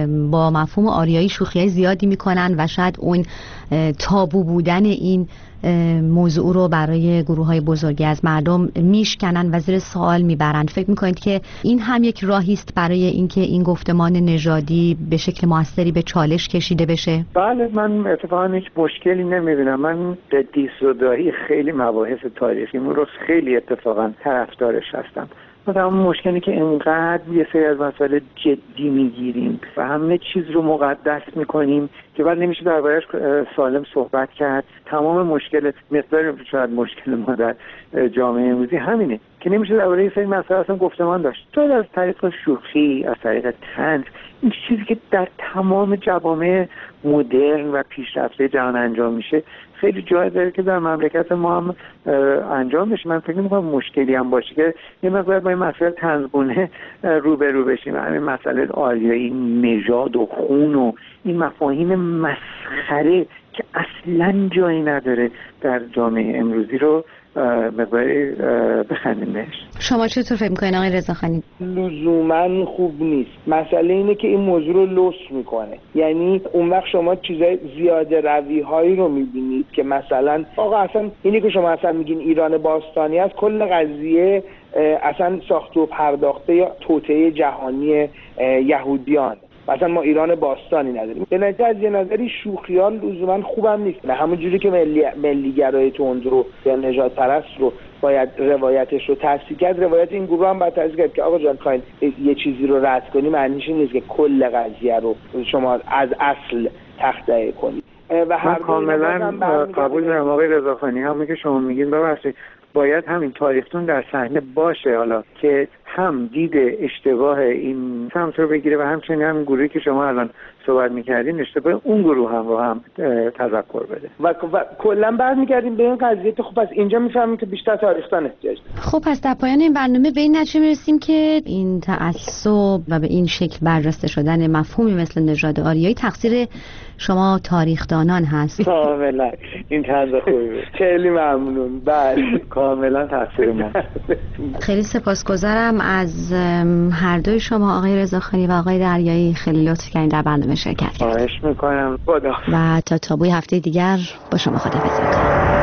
با مفهوم آریایی شوخی‌های زیادی میکنن و شاید اون تابو بودن این موضوع رو برای گروه‌های بزرگی از مردم میشکنن و زیر سوال میبرن. فکر میکنید که این هم یک راهی است برای اینکه این گفتمان نژادی به شکل موثری به چالش کشیده بشه؟ بله، من اتفاقا هیچ مشکلی نمیبینم. من قدیس و دایی خیلی مباحث تاریخی رو خیلی اتفاقا طرفدارش هستم. مثلا مشکلی که اینقدر یه سری از مسائل جدی میگیریم و همه چیز رو مقدس میکنیم که بعد نمیشه دربارش سالم صحبت کرد. تمام مشکل مقدار شاید مشکل ما در جامعه امروزی همینه که نمیشه درباره این سری مسائل اصلا گفتمان داشت. تو از طریق شوخی، از طریق طنز، این چیزی که در تمام جوامع مدرن و پیشرفته جهان انجام میشه خیلی جای داره که در مملکت ما هم انجام بشه. من فکر می‌کنم مشکلی هم باشه که یه مقدار با این مسئله طنزگونه روبرو بشیم. همین مسئله آریایی، نژاد و خون و این مفاهیم مسخره که اصلاً جایی نداره در جامعه امروزی رو مقداری بخندیم بهش. شما چطور فکر می‌کنید آقای رضاخانی؟ لزوماً خوب نیست. مسئله اینه که این موضوع رو لوس میکنه. یعنی اون وقت شما چیزای زیاده روی هایی رو میبینید که مثلا آقا اصلا اینی که شما اصلا میگین ایران باستانی از کل قضیه اصلا ساخته و پرداخته یا توطئه جهانی یهودیان. مثلا ما ایران باستانی نداریم. به نظر از یه نظری شوخیان لزوما خوبم نیست. نه همون جوری که ملی ملیگرای تند رو یا نژاد پرست رو باید روایتش رو تصحیح کرد، روایت این گروه هم باید تصحیح کرد که آقا جان خواهید یه چیزی رو رد کنی معنیش این نیست که کل قضیه رو شما از اصل تخطئه کنید. و هر کاملا قبول دارم آقای رضاخانی. همون که شما میگین ببخشید باید همین تاریختون در صحنه باشه، حالا که هم دید اشتباه این سمت رو بگیره و همچنین هم گروهی که شما الان صحبت میکردین اشتباه اون گروه هم رو هم تذکر بده و, و کلا برمیگردیم به این قضیه که خب از اینجا میفهمیم که بیشتر تاریخ‌دان احتیاج داریم. خب پس در پایان این برنامه به این نتیجه میرسیم که این تعصب و به این شکل برجسته شدن مفهومی مثل نژاد آریایی تقصیر شما تاریخدانان هست. کاملا این طرز خوبی بود. خیلی ممنون. بله کاملا تقصیر ما. خیلی سپاسگزارم از هر دوی شما آقای رضاخانی و آقای دریایی، خیلی لطف کردین در برنامه شرکت کردید. خواهش میکنم. خدا. و تا تابوی هفته دیگر با شما خداحافظی میکنم.